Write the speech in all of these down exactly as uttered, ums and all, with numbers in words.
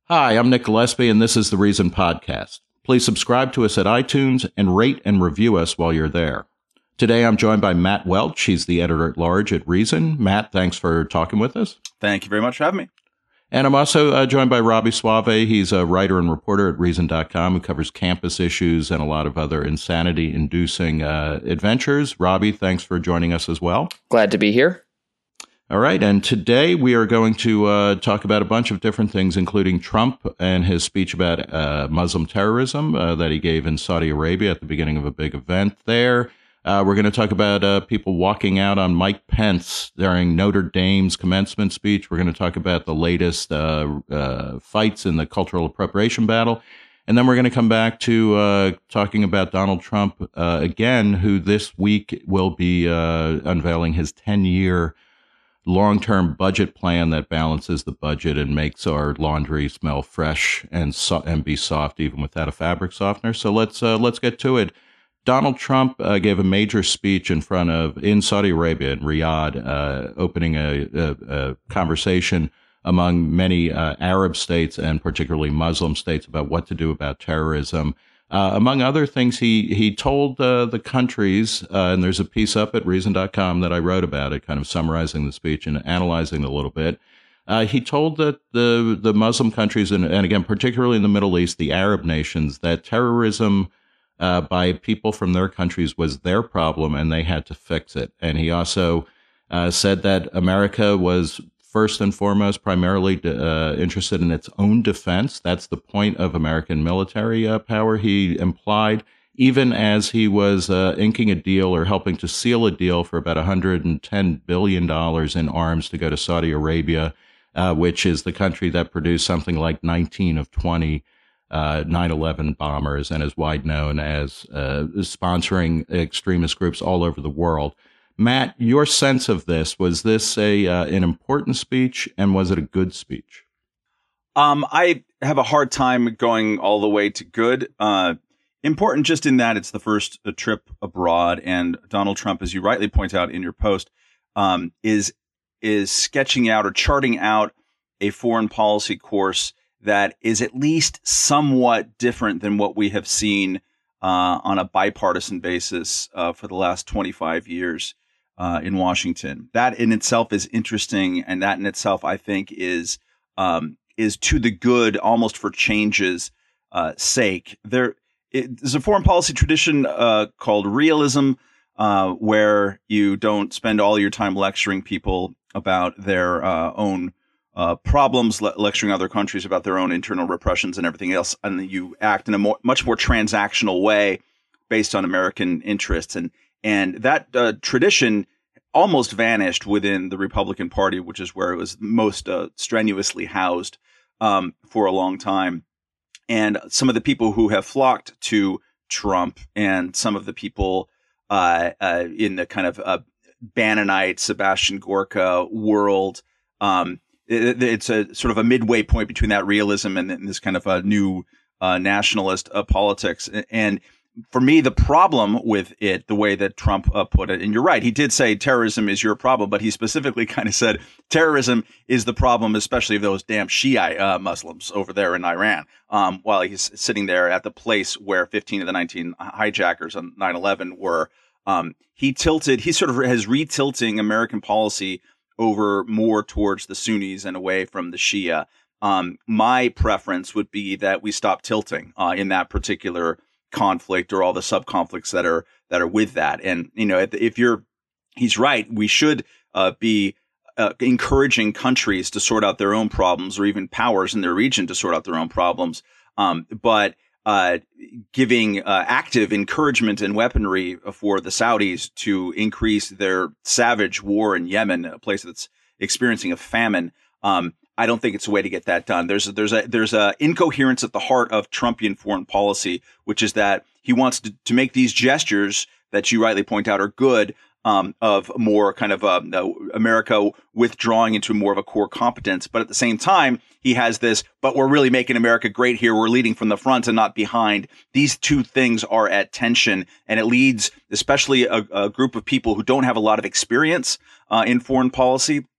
Hi, I'm Nick Gillespie, and this is the Reason Podcast. Please subscribe to us at iTunes and rate and review us while you're there. Today, I'm joined by Matt Welch. He's the editor-at-large at Reason. Matt, thanks for talking with us. Thank you very much for having me. And I'm also uh, joined by Robbie Suave. He's a writer and reporter at Reason dot com who covers campus issues and a lot of other insanity-inducing uh, adventures. Robbie, thanks for joining us as well. Glad to be here. All right, and today we are going to uh, talk about a bunch of different things, including Trump and his speech about uh, Muslim terrorism uh, that he gave in Saudi Arabia at the beginning of a big event there. Uh, we're going to talk about uh, people walking out on Mike Pence during Notre Dame's commencement speech. We're going to talk about the latest uh, uh, fights in the cultural appropriation battle. And then we're going to come back to uh, talking about Donald Trump uh, again, who this week will be uh, unveiling his ten-year long-term budget plan that balances the budget and makes our laundry smell fresh and so- and be soft even without a fabric softener. So let's uh, let's get to it. Donald Trump uh, gave a major speech in front of in Saudi Arabia in Riyadh, uh, opening a, a, a conversation among many uh, Arab states and particularly Muslim states about what to do about terrorism. Uh, among other things, he he told uh, the countries, uh, and there's a piece up at Reason dot com that I wrote about it, kind of summarizing the speech and analyzing it a little bit. Uh, he told that the the Muslim countries, and, and again, particularly in the Middle East, the Arab nations, that terrorism uh, by people from their countries was their problem and they had to fix it. And he also uh, said that America was first and foremost, primarily uh, interested in its own defense. That's the point of American military uh, power, he implied, even as he was uh, inking a deal or helping to seal a deal for about one hundred ten billion dollars in arms to go to Saudi Arabia, uh, which is the country that produced something like nineteen of twenty uh, nine eleven bombers and is wide known as uh, sponsoring extremist groups all over the world. Matt, your sense of this, was this a uh, an important speech, and was it a good speech? Um, I have a hard time going all the way to good. Uh, important just in that it's the first uh, trip abroad, and Donald Trump, as you rightly point out in your post, um, is is sketching out or charting out a foreign policy course that is at least somewhat different than what we have seen uh, on a bipartisan basis uh, for the last twenty-five years. Uh, in Washington. That in itself is interesting, and that in itself, I think, is um, is to the good, almost for change's uh, sake. There is a foreign policy tradition uh, called realism, uh, where you don't spend all your time lecturing people about their uh, own uh, problems, le- lecturing other countries about their own internal repressions and everything else, and you act in a more, much more transactional way based on American interests. And And that uh, tradition almost vanished within the Republican Party, which is where it was most uh, strenuously housed um, for a long time. And some of the people who have flocked to Trump and some of the people uh, uh, in the kind of uh, Bannonite, Sebastian Gorka world, um, it, it's a sort of a midway point between that realism and, and this kind of a new uh, nationalist uh, politics. And for me, the problem with it, the way that Trump uh, put it, and you're right, he did say terrorism is your problem, but he specifically kind of said terrorism is the problem, especially of those damn Shiite uh, Muslims over there in Iran, um, while he's sitting there at the place where fifteen of the nineteen hijackers on nine eleven were. Um, he tilted, he sort of has retilting American policy over more towards the Sunnis and away from the Shia. Um, my preference would be that we stop tilting uh, in that particular conflict or all the sub conflicts that are that are with that. And, you know, if you're he's right, we should uh, be uh, encouraging countries to sort out their own problems, or even powers in their region to sort out their own problems. Um, but uh, giving uh, active encouragement and weaponry for the Saudis to increase their savage war in Yemen, a place that's experiencing a famine. Um, I don't think it's a way to get that done. There's a, there's a there's a incoherence at the heart of Trumpian foreign policy, which is that he wants to, to make these gestures that you rightly point out are good, um, of more kind of uh, America withdrawing into more of a core competence. But at the same time, he has this, but we're really making America great here. We're leading from the front and not behind. These two things are at tension, and it leads especially a, a group of people who don't have a lot of experience uh, in foreign policy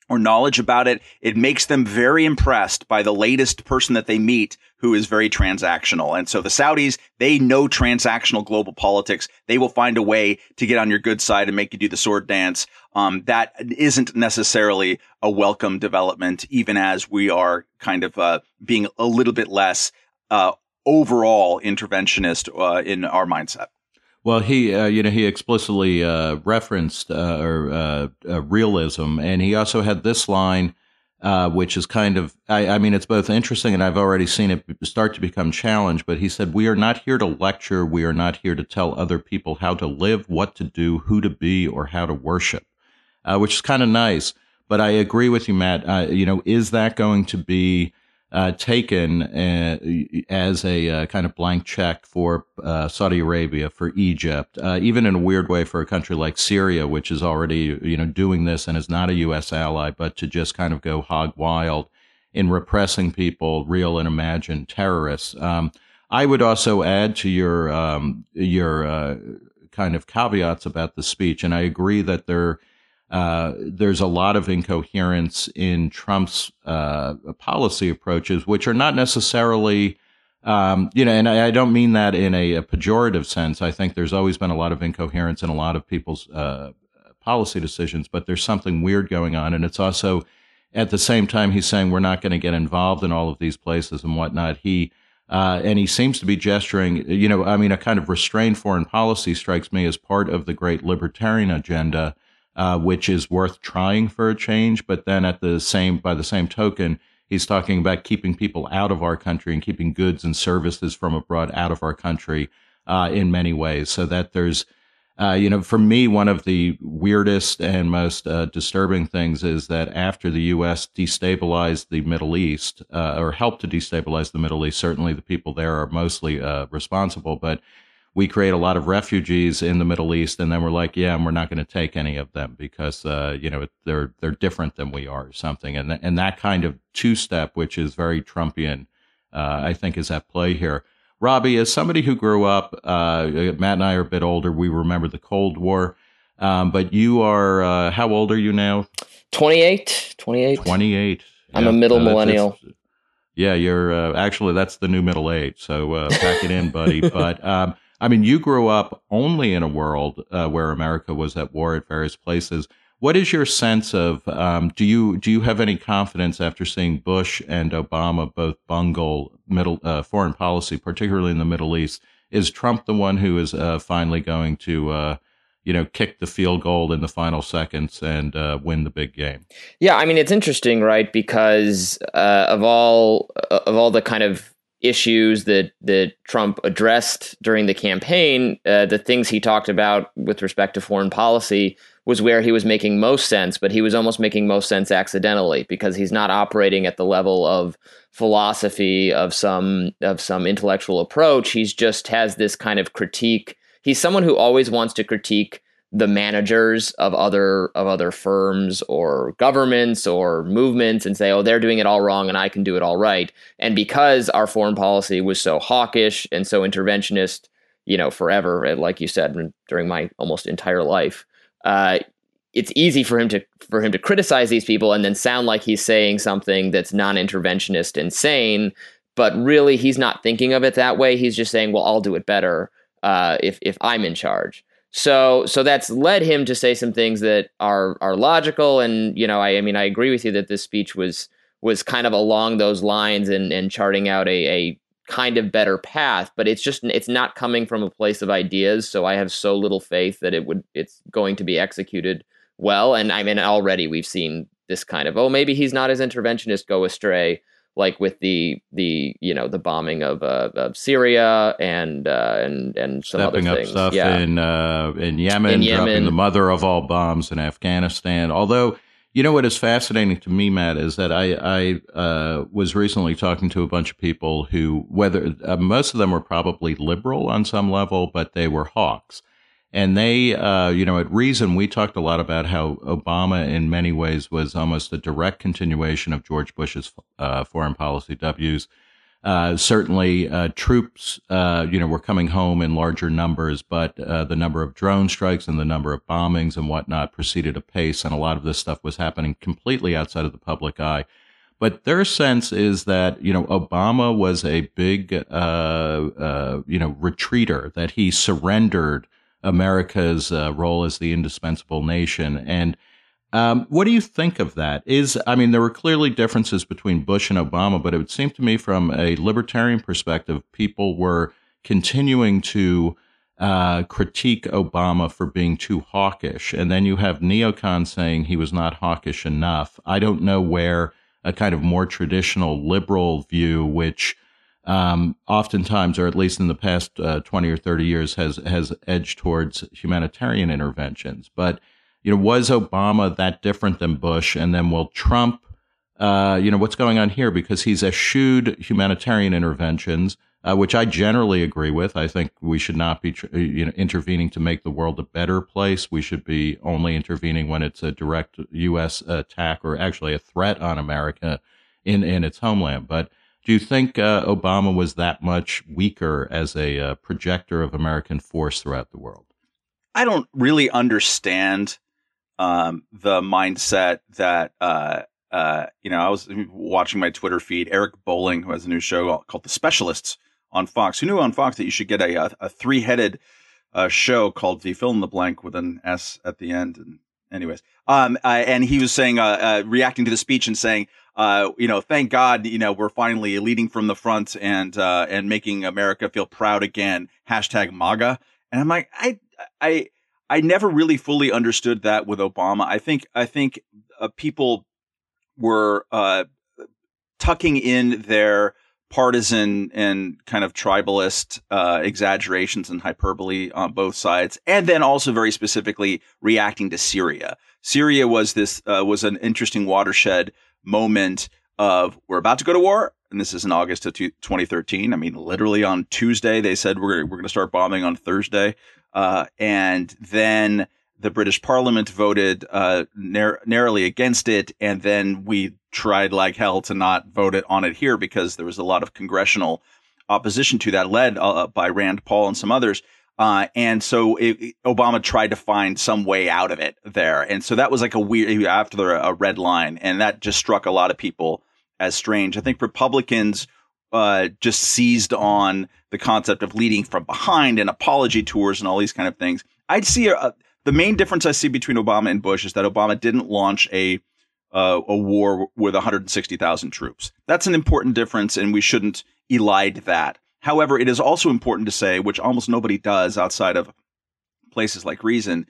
or knowledge about it, it makes them very impressed by the latest person that they meet who is very transactional. And so the Saudis, they know transactional global politics. They will find a way to get on your good side and make you do the sword dance. Um, that isn't necessarily a welcome development, even as we are kind of uh, being a little bit less uh, overall interventionist uh, in our mindset. Well, he, uh, you know, he explicitly uh, referenced uh, or uh, uh, realism, and he also had this line, uh, which is kind of, I, I mean, it's both interesting, and I've already seen it start to become challenged. But he said, "We are not here to lecture. We are not here to tell other people how to live, what to do, who to be, or how to worship," uh, which is kind of nice. But I agree with you, Matt. Uh, you know, is that going to be Uh, taken uh, as a uh, kind of blank check for uh, Saudi Arabia, for Egypt, uh, even in a weird way for a country like Syria, which is already, you know, doing this and is not a U S ally, but to just kind of go hog wild in repressing people, real and imagined terrorists. Um, I would also add to your um, your uh, kind of caveats about the speech, and I agree that there. Uh, there's a lot of incoherence in Trump's uh, policy approaches, which are not necessarily, um, you know, and I, I don't mean that in a, a pejorative sense. I think there's always been a lot of incoherence in a lot of people's uh, policy decisions, but there's something weird going on. And it's also, at the same time, he's saying we're not going to get involved in all of these places and whatnot. He uh, and he seems to be gesturing, you know, I mean, a kind of restrained foreign policy strikes me as part of the great libertarian agenda. Uh, which is worth trying for a change, but then at the same, by the same token, he's talking about keeping people out of our country and keeping goods and services from abroad out of our country uh, in many ways. So that there's, uh, you know, for me, one of the weirdest and most uh, disturbing things is that after the U S destabilized the Middle East, uh, or helped to destabilize the Middle East, certainly the people there are mostly uh, responsible, but we create a lot of refugees in the Middle East, and then we're like, yeah, and we're not going to take any of them because, uh, you know, they're they're different than we are or something. And, th- and that kind of two-step, which is very Trumpian, uh, I think is at play here. Robbie, as somebody who grew up, uh, Matt and I are a bit older, we remember the Cold War, um, but you are, uh, how old are you now? twenty-eight. twenty-eight. twenty-eight. I'm yeah, a middle uh, millennial. Yeah, you're, uh, actually, that's the new middle age, so uh, pack it in, buddy. But, um, I mean, you grew up only in a world uh, where America was at war at various places. What is your sense of, um, do you do you have any confidence after seeing Bush and Obama both bungle middle uh, foreign policy, particularly in the Middle East? Is Trump the one who is uh, finally going to, uh, you know, kick the field goal in the final seconds and uh, win the big game? Yeah, I mean, it's interesting, right? Because uh, of all of all the kind of issues that that Trump addressed during the campaign, uh, the things he talked about with respect to foreign policy was where he was making most sense, but he was almost making most sense accidentally because he's not operating at the level of philosophy of some of some intellectual approach. He's just has this kind of critique. He's someone who always wants to critique the managers of other of other firms or governments or movements and say, oh, they're doing it all wrong and I can do it all right. And because our foreign policy was so hawkish and so interventionist, you know, forever, like you said, during my almost entire life, uh, it's easy for him to for him to criticize these people and then sound like he's saying something that's non-interventionist and sane, but really he's not thinking of it that way. He's just saying, well, I'll do it better uh, if if I'm in charge. So so that's led him to say some things that are are logical. And, you know, I, I mean, I agree with you that this speech was was kind of along those lines and, and charting out a, a kind of better path. But it's just it's not coming from a place of ideas. So I have so little faith that it would it's going to be executed well. And I mean, already we've seen this kind of, oh, maybe he's not as interventionist go astray, like with the the you know the bombing of uh, of Syria and uh, and and some stepping other up things. stuff yeah. in uh, in Yemen, in Yemen, dropping the mother of all bombs in Afghanistan. Although, you know what is fascinating to me, Matt, is that I I uh, was recently talking to a bunch of people who, whether uh, most of them were probably liberal on some level, but they were hawks. And they, uh, you know, at Reason, we talked a lot about how Obama in many ways was almost a direct continuation of George Bush's uh, foreign policy W's. Uh, certainly, uh, troops, uh, you know, were coming home in larger numbers, but uh, the number of drone strikes and the number of bombings and whatnot proceeded apace, and a lot of this stuff was happening completely outside of the public eye. But their sense is that, you know, Obama was a big, uh, uh, you know, retreater, that he surrendered America's uh, role as the indispensable nation. And Um, what do you think of that? Is, I mean, there were clearly differences between Bush and Obama, but it would seem to me from a libertarian perspective, people were continuing to uh, critique Obama for being too hawkish. And then you have neocons saying he was not hawkish enough. I don't know where a kind of more traditional liberal view, which um, oftentimes, or at least in the past uh, twenty or thirty years, has, has edged towards humanitarian interventions. But you know, was Obama that different than Bush? And then will Trump, uh, you know, what's going on here? Because he's eschewed humanitarian interventions, uh, which I generally agree with. I think we should not be, you know, intervening to make the world a better place. We should be only intervening when it's a direct U S attack or actually a threat on America in, in its homeland. But do you think uh, Obama was that much weaker as a uh, projector of American force throughout the world? I don't really understand Um, the mindset that, uh, uh, you know, I was watching my Twitter feed, Eric Bolling, who has a new show called The Specialists on Fox, who knew on Fox that you should get a, a, a three-headed uh, show called The Fill in the Blank with an S at the end. And anyways, um, uh, and he was saying, uh, uh, reacting to the speech and saying, uh, you know, thank God, you know, we're finally leading from the front and, uh, and making America feel proud again. Hashtag MAGA. And I'm like, I, I, I never really fully understood that with Obama. I think I think uh, people were uh, tucking in their partisan and kind of tribalist uh, exaggerations and hyperbole on both sides, and then also very specifically reacting to Syria. Syria was this uh, was an interesting watershed moment of we're about to go to war, and this is in August of twenty thirteen. I mean, literally on Tuesday they said we're we're going to start bombing on Thursday. Uh, and then the British Parliament voted uh, nar- narrowly against it, and then we tried like hell to not vote it on it here because there was a lot of congressional opposition to that, led uh, by Rand Paul and some others. Uh, and so it, Obama tried to find some way out of it there, and so that was like a weird after a red line, and that just struck a lot of people as strange. I think Republicans uh, just seized on the concept of leading from behind and apology tours and all these kind of things. I'd see a, the main difference I see between Obama and Bush is that Obama didn't launch a uh, a war with one hundred sixty thousand troops. That's an important difference, and we shouldn't elide that. However, it is also important to say, which almost nobody does outside of places like Reason,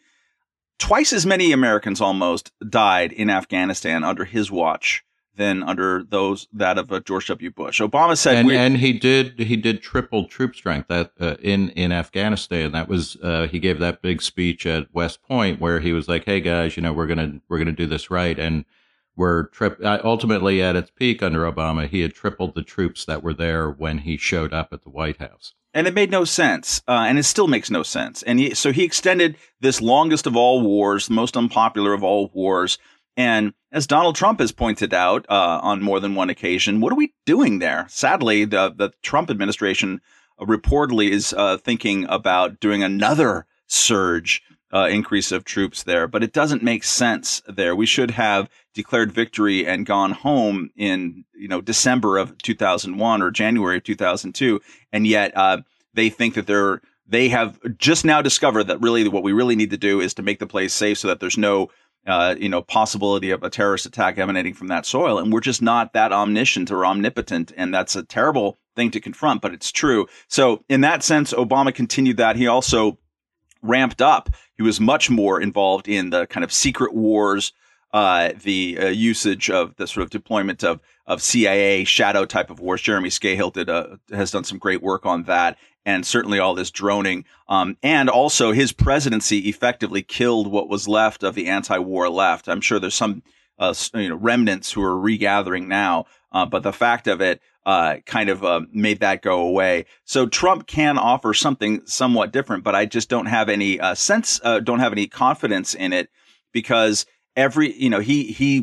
twice as many Americans almost died in Afghanistan under his watch than under those that of uh, George W. Bush. Obama said, and, and he did he did triple troop strength that uh, in in Afghanistan. That was uh, he gave that big speech at West Point where he was like, "Hey guys, you know we're gonna we're gonna do this right," and we're trip uh, ultimately at its peak under Obama. He had tripled the troops that were there when he showed up at the White House. And it made no sense, uh, and it still makes no sense. And he, so he extended this longest of all wars, the most unpopular of all wars. And as Donald Trump has pointed out uh, on more than one occasion, what are we doing there? Sadly, the, the Trump administration uh, reportedly is uh, thinking about doing another surge uh, increase of troops there, but it doesn't make sense there. We should have declared victory and gone home in, you know, December of two thousand one or January of two thousand two, and yet uh, they think that they're they have just now discovered that really what we really need to do is to make the place safe so that there's no Uh, you know, possibility of a terrorist attack emanating from that soil. And we're just not that omniscient or omnipotent. And that's a terrible thing to confront, but it's true. So in that sense, Obama continued that. He also ramped up. He was much more involved in the kind of secret wars, uh, the uh, usage of the sort of deployment of of C I A shadow type of wars. Jeremy Scahill did, uh, has done some great work on that. And certainly all this droning. Um, and also his presidency effectively killed what was left of the anti-war left. I'm sure there's some uh, you know, remnants who are regathering now. Uh, but the fact of it uh, kind of uh, made that go away. So Trump can offer something somewhat different, but I just don't have any uh, sense, uh, don't have any confidence in it because every, you know, he, he,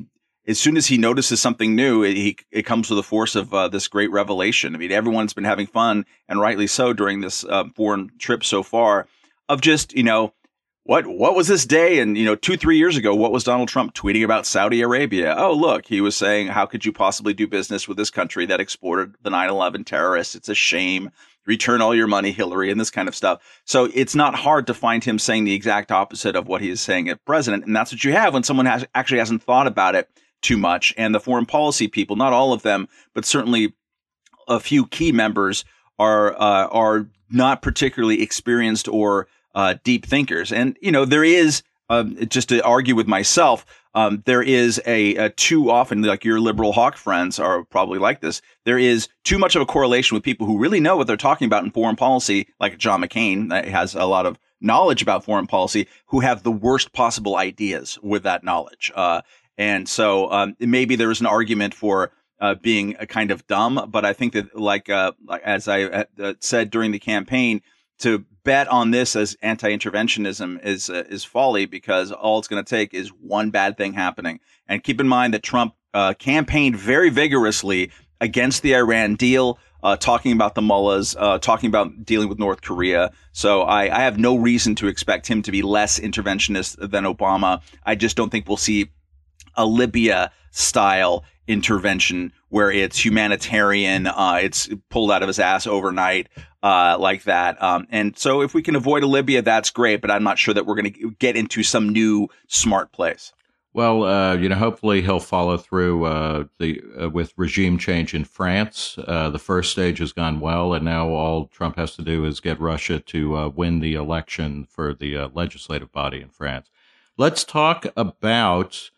as soon as he notices something new, it, he, it comes with the force of uh, this great revelation. I mean, everyone's been having fun, and rightly so, during this uh, foreign trip so far, of just, you know, what what was this day? And, you know, two, three years ago, what was Donald Trump tweeting about Saudi Arabia? Oh, look, he was saying, how could you possibly do business with this country that exported the nine eleven terrorists? It's a shame. Return all your money, Hillary, and this kind of stuff. So it's not hard to find him saying the exact opposite of what he is saying at president. And that's what you have when someone has, actually hasn't thought about it too much. And the foreign policy people, not all of them, but certainly a few key members are uh, are not particularly experienced or uh, deep thinkers. And, you know, there is, um, just to argue with myself, um, there is a, a too often, like your liberal hawk friends are probably like this, there is too much of a correlation with people who really know what they're talking about in foreign policy, like John McCain, that has a lot of knowledge about foreign policy, who have the worst possible ideas with that knowledge. Uh, And so um, maybe there is an argument for uh, being a kind of dumb, but I think that, like, uh, as I uh, said during the campaign, to bet on this as anti-interventionism is uh, is folly, because all it's going to take is one bad thing happening. And keep in mind that Trump uh, campaigned very vigorously against the Iran deal, uh, talking about the mullahs, uh, talking about dealing with North Korea. So I, I have no reason to expect him to be less interventionist than Obama. I just don't think we'll see a Libya-style intervention where it's humanitarian, uh, it's pulled out of his ass overnight, uh, like that. Um, and so if we can avoid a Libya, that's great, but I'm not sure that we're going to get into some new smart place. Well, uh, you know, hopefully he'll follow through uh, the uh, with regime change in France. Uh, the first stage has gone well, and now all Trump has to do is get Russia to uh, win the election for the uh, legislative body in France. Let's talk about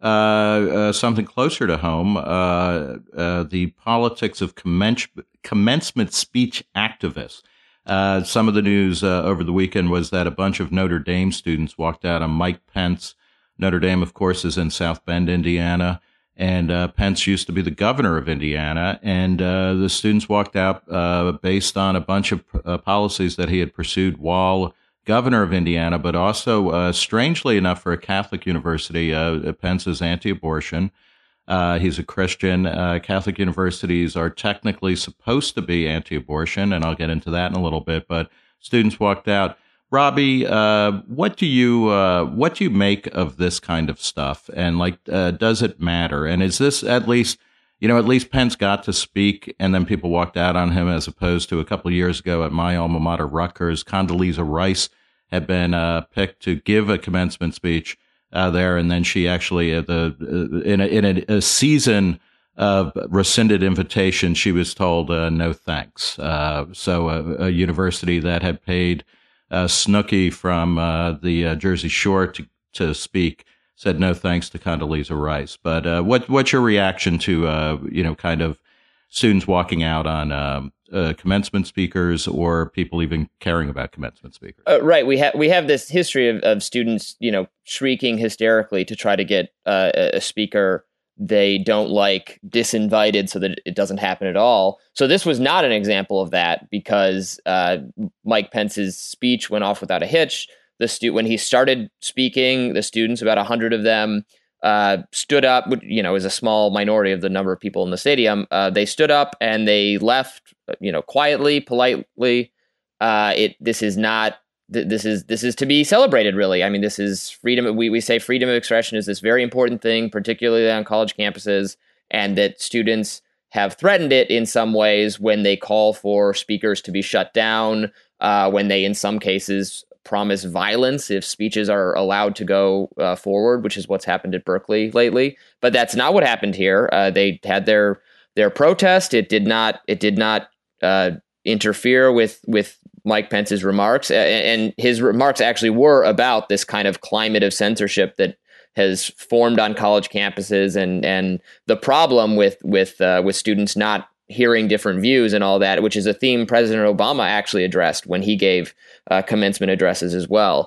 Uh, uh, something closer to home, uh, uh, the politics of commence- commencement speech activists. Uh, some of the news uh, over the weekend was that a bunch of Notre Dame students walked out on Mike Pence. Notre Dame, of course, is in South Bend, Indiana, and uh, Pence used to be the governor of Indiana, and uh, the students walked out uh, based on a bunch of uh, policies that he had pursued while governor of Indiana, but also, uh, strangely enough, for a Catholic university, uh, Pence is anti-abortion. Uh, he's a Christian. Uh, Catholic universities are technically supposed to be anti-abortion, and I'll get into that in a little bit. But students walked out. Robbie, uh, what do you uh, what do you make of this kind of stuff? And like, uh, does it matter? And is this at least, you know, at least Pence got to speak, and then people walked out on him, as opposed to a couple of years ago at my alma mater, Rutgers, Condoleezza Rice had been uh, picked to give a commencement speech uh, there, and then she actually, uh, the uh, in, a, in a, a season of rescinded invitation, she was told uh, no thanks. Uh, so a, a university that had paid uh, Snooki from uh, the uh, Jersey Shore to, to speak said no thanks to Condoleezza Rice. But uh, what what's your reaction to uh, you know kind of students walking out on um, uh, commencement speakers, or people even caring about commencement speakers? Uh, right. We have we have this history of, of students, you know, shrieking hysterically to try to get uh, a speaker they don't like disinvited so that it doesn't happen at all. So this was not an example of that, because uh, Mike Pence's speech went off without a hitch. The stu- when he started speaking, the students, about a hundred of them, uh, stood up. You know, as a small minority of the number of people in the stadium, uh, they stood up and they left. You know, quietly, politely. Uh, it. This is not. Th- this is this is to be celebrated. Really, I mean, this is freedom. We we say freedom of expression is this very important thing, particularly on college campuses, and that students have threatened it in some ways when they call for speakers to be shut down. Uh, when they, in some cases, promise violence if speeches are allowed to go uh, forward, which is what's happened at Berkeley lately. But that's not what happened here. Uh, they had their their protest. It did not. It did not uh, interfere with with Mike Pence's remarks, and his remarks actually were about this kind of climate of censorship that has formed on college campuses, and and the problem with with uh, with students not hearing different views and all that, which is a theme President Obama actually addressed when he gave uh, commencement addresses as well.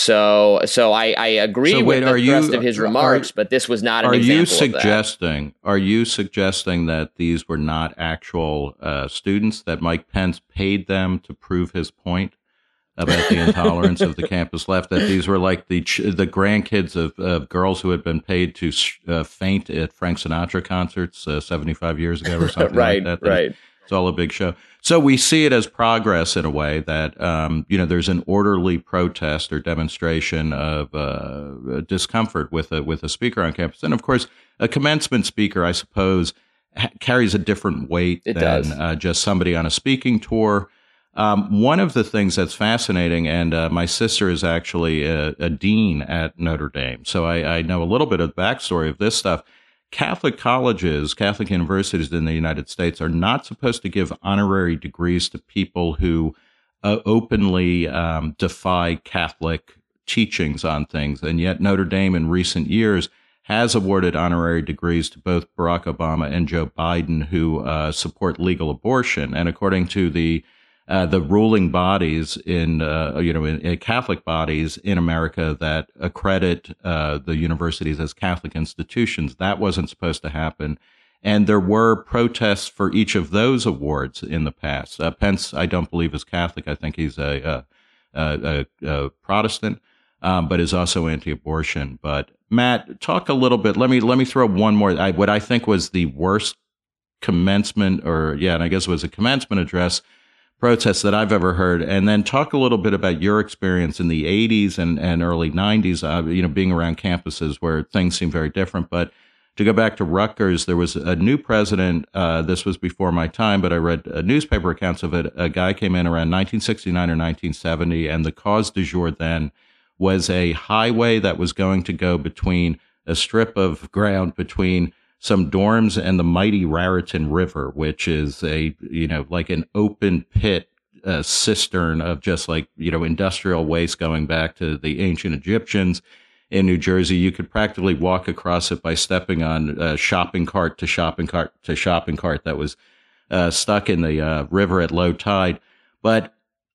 So, so I, I agree so wait, with the thrust you, of his remarks, are, but this was not an are example you of suggesting, that. Are you suggesting that these were not actual uh, students, that Mike Pence paid them to prove his point? about the intolerance of the campus left, that these were like the ch- the grandkids of, of girls who had been paid to uh, faint at Frank Sinatra concerts uh, seventy-five years ago or something right, like that. that right. It's all a big show. So we see it as progress in a way that, um, you know, there's an orderly protest or demonstration of uh, discomfort with a, with a speaker on campus. And of course, a commencement speaker, I suppose, ha- carries a different weight it than uh, just somebody on a speaking tour. Um, one of the things that's fascinating, and uh, my sister is actually a, a dean at Notre Dame, so I, I know a little bit of the backstory of this stuff. Catholic colleges, Catholic universities in the United States are not supposed to give honorary degrees to people who uh, openly um, defy Catholic teachings on things. And yet Notre Dame in recent years has awarded honorary degrees to both Barack Obama and Joe Biden, who uh, support legal abortion. And according to the Uh, the ruling bodies in, uh, you know, in, in Catholic bodies in America that accredit uh, the universities as Catholic institutions, that wasn't supposed to happen. And there were protests for each of those awards in the past. Uh, Pence, I don't believe, is Catholic. I think he's a, a, a, a Protestant, um, but is also anti-abortion. But Matt, talk a little bit. Let me let me throw one more. I, what I think was the worst commencement, or yeah, and I guess it was a commencement address protests that I've ever heard, and then talk a little bit about your experience in the eighties and, and early nineties, uh, you know, being around campuses where things seem very different. But to go back to Rutgers, there was a new president. Uh, this was before my time, but I read uh, newspaper accounts of it. A guy came in around nineteen sixty-nine or nineteen seventy, and the cause du jour then was a highway that was going to go between a strip of ground between some dorms and the mighty Raritan River, which is a, you know, like an open pit uh, cistern of just like, you know, industrial waste going back to the ancient Egyptians in New Jersey. You could practically walk across it by stepping on a shopping cart to shopping cart to shopping cart that was uh, stuck in the uh, river at low tide. But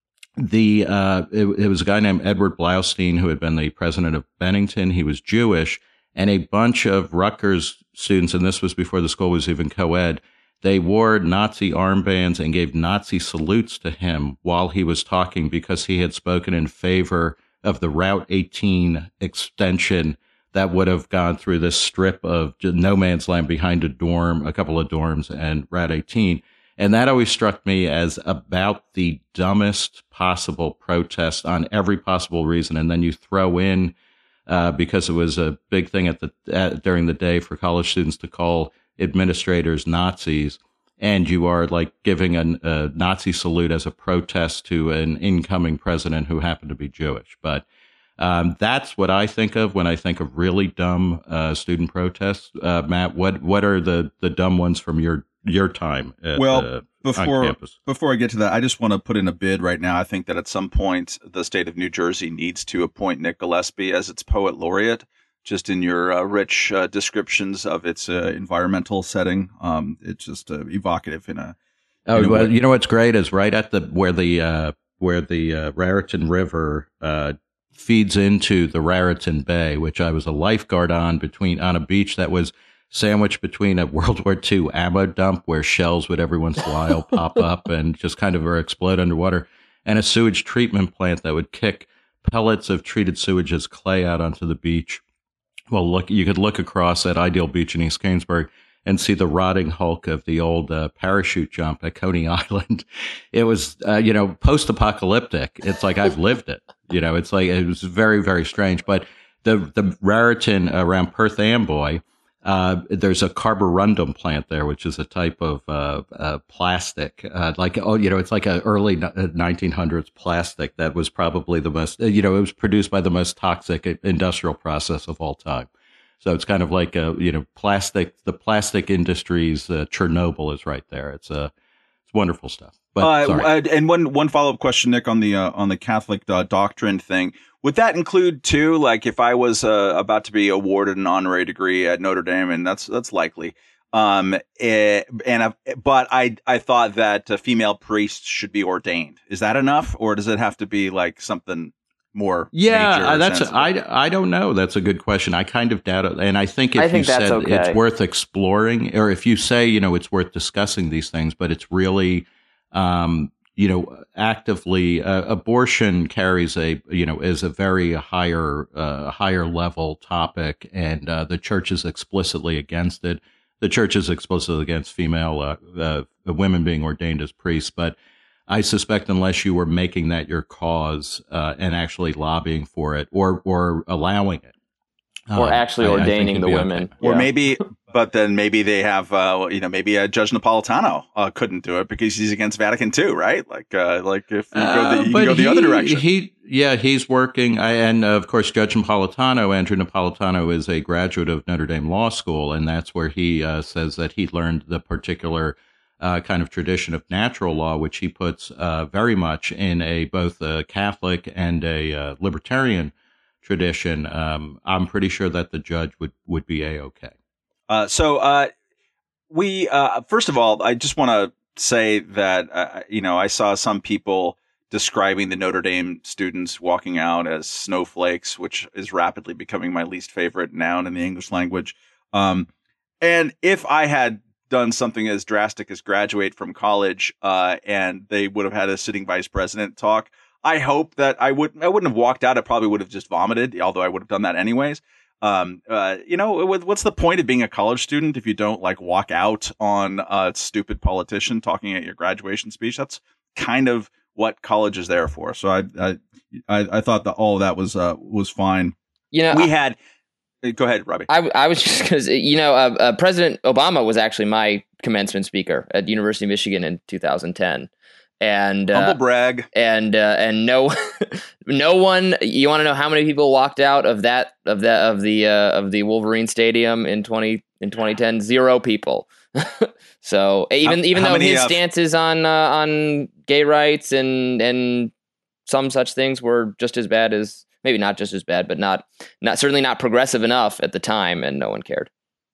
the uh, it, it was a guy named Edward Blaustein who had been the president of Bennington. He was Jewish. And a bunch of Rutgers students, and this was before the school was even co-ed, they wore Nazi armbands and gave Nazi salutes to him while he was talking because he had spoken in favor of the Route eighteen extension that would have gone through this strip of no man's land behind a dorm, a couple of dorms, and Route eighteen. And that always struck me as about the dumbest possible protest on every possible reason. And then you throw in Uh, because it was a big thing at the at, during the day for college students to call administrators Nazis, and you are like giving a, a Nazi salute as a protest to an incoming president who happened to be Jewish. But um, that's what I think of when I think of really dumb uh, student protests. Uh, Matt, what what are the, the dumb ones from your your time at, well, uh, before, on campus? Before I get to that, I just want to put in a bid right now. I think that at some point, the state of New Jersey needs to appoint Nick Gillespie as its poet laureate, just in your uh, rich uh, descriptions of its uh, environmental setting. Um, it's just uh, evocative in a... Oh, in a well, way. you know what's great is right at the where the uh, where the uh, Raritan River uh, feeds into the Raritan Bay, which I was a lifeguard on between on a beach that was sandwiched between a World War Two ammo dump where shells would every once in a while pop up and just kind of or explode underwater, and a sewage treatment plant that would kick pellets of treated sewage as clay out onto the beach. Well, look, you could look across at Ideal Beach in East Kingsburg and see the rotting hulk of the old uh, parachute jump at Coney Island. It was, uh, you know, post-apocalyptic. It's like I've lived it. You know, it's like it was very, very strange. But the the Raritan around Perth Amboy, uh, there's a carborundum plant there, which is a type of uh, uh, plastic, uh, like oh, you know, it's like an early nineteen hundreds plastic that was probably the most, you know, it was produced by the most toxic industrial process of all time. So it's kind of like a, you know, plastic, the plastic industry's uh, Chernobyl is right there. It's a, uh, it's wonderful stuff. But uh, sorry. And one, one follow-up question, Nick, on the, uh, on the Catholic uh, doctrine thing. Would that include too, like if I was uh, about to be awarded an honorary degree at Notre Dame, and that's, that's likely. Um, eh, and, uh, but I, I thought that uh, female priests should be ordained. Is that enough? Or does it have to be like something more? Yeah, major uh, that's sensible? I, I don't know. That's a good question. I kind of doubt it, and I think if I think you that's said okay. it's worth exploring, or if you say you know it's worth discussing these things, but it's really, um, you know, actively uh, abortion carries a, you know, is a very higher, uh, higher level topic, and uh, the church is explicitly against it. The church is explicitly against female uh, uh, women being ordained as priests, but I suspect unless you were making that your cause uh, and actually lobbying for it or or allowing it, or um, actually I, ordaining I the women, okay. Or yeah. maybe, but then maybe they have, uh, you know, maybe uh, Judge Napolitano uh, couldn't do it because he's against Vatican two, right? Like, uh, like if you go the, you Uh, can go the he, other direction. He, yeah, he's working, I, and uh, of course, Judge Napolitano, Andrew Napolitano, is a graduate of Notre Dame Law School, and that's where he uh, says that he learned the particular uh, kind of tradition of natural law, which he puts uh, very much in a both a Catholic and a uh, libertarian tradition. Um, I'm pretty sure that the judge would would be a-okay. Uh, so uh, we, uh, first of all, I just want to say that, uh, you know, I saw some people describing the Notre Dame students walking out as snowflakes, which is rapidly becoming my least favorite noun in the English language. Um, and if I had done something as drastic as graduate from college uh, and they would have had a sitting vice president talk, I hope that I would, I wouldn't have walked out. I probably would have just vomited, although I would have done that anyways. Um, uh, you know, what's the point of being a college student if you don't like walk out on a stupid politician talking at your graduation speech? That's kind of what college is there for. So I, I, I, I thought that all of that was, uh, was fine. You know, we I, had, go ahead, Robbie. I, I was just because, you know, uh, uh, President Obama was actually my commencement speaker at University of Michigan in two thousand ten. And uh, humble brag, and uh, and no, no one. You want to know how many people walked out of that of that of the uh, of the Wolverine Stadium in twenty in twenty ten? Zero people. So even how, even how though many, his uh, stances on uh, on gay rights and and some such things were just as bad as maybe not just as bad, but not not certainly not progressive enough at the time, and no one cared.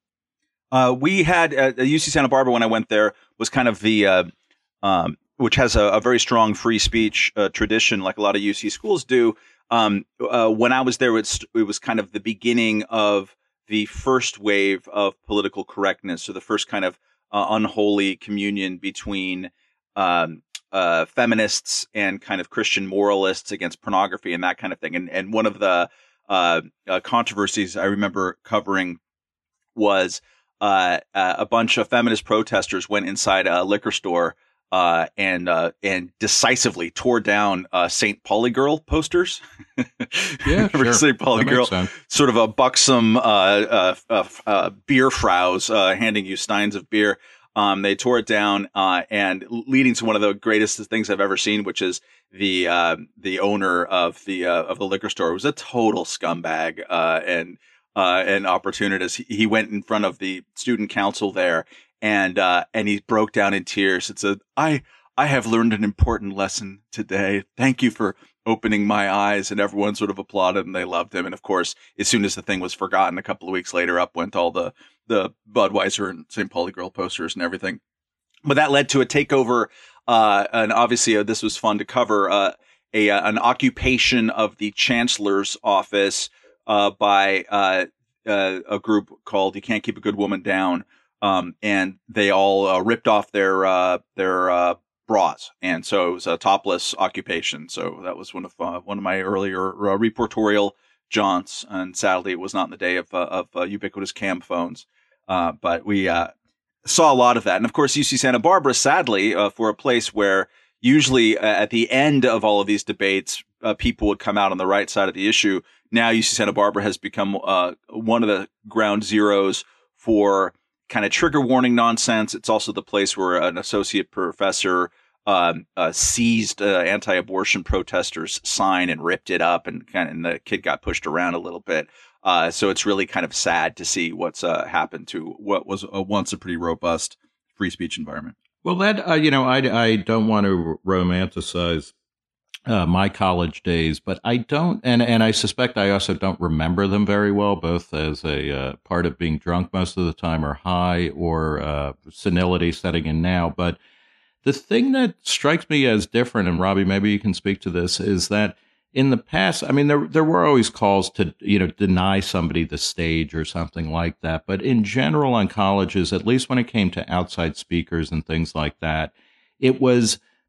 Uh, we had uh, U C Santa Barbara when I went there was kind of the. Uh, um, which has a, a very strong free speech uh, tradition, like a lot of U C schools do. Um, uh, when I was there, it's, it was kind of the beginning of the first wave of political correctness, so the first kind of uh, unholy communion between um, uh, feminists and kind of Christian moralists against pornography and that kind of thing. And, and one of the uh, uh, controversies I remember covering was uh, a bunch of feminist protesters went inside a liquor store Uh, and uh, and decisively tore down uh, Saint Pauli Girl posters. Yeah, sure. Saint Pauli Girl, sort of a buxom uh, uh, uh, uh, beer frows uh, handing you steins of beer. Um, they tore it down, uh, and leading to one of the greatest things I've ever seen, which is the uh, the owner of the uh, of the liquor store was a total scumbag uh, and uh, and opportunist. He, he went in front of the student council there. And uh, and he broke down in tears. It said, I I have learned an important lesson today. Thank you for opening my eyes. And everyone sort of applauded and they loved him. And of course, as soon as the thing was forgotten, a couple of weeks later, up went all the, the Budweiser and Saint Pauli Girl posters and everything. But that led to a takeover. Uh, and obviously, uh, this was fun to cover uh, a uh, an occupation of the chancellor's office uh, by uh, uh, a group called You Can't Keep a Good Woman Down. Um, and they all uh, ripped off their uh, their uh, bras, and so it was a topless occupation. So that was one of uh, one of my earlier uh, reportorial jaunts, and sadly, it was not in the day of uh, of uh, ubiquitous cam phones. Uh, but we uh, saw a lot of that, and of course, U C Santa Barbara, sadly, uh, for a place where usually uh, at the end of all of these debates, uh, people would come out on the right side of the issue. Now, U C Santa Barbara has become uh, one of the ground zeros for kind of trigger warning nonsense. It's also the place where an associate professor um, uh, seized uh, anti-abortion protesters' sign and ripped it up, and kind of, and the kid got pushed around a little bit. Uh, so it's really kind of sad to see what's uh, happened to what was a, once a pretty robust free speech environment. Well, that uh, you know, I I don't want to romanticize Uh, my college days, but I don't, and, and I suspect I also don't remember them very well, both as a uh, part of being drunk most of the time or high or uh, senility setting in now. But the thing that strikes me as different, and Robbie, maybe you can speak to this, is that in the past, I mean, there there were always calls to, you know, deny somebody the stage or something like that. But in general on colleges, at least when it came to outside speakers and things like that, it was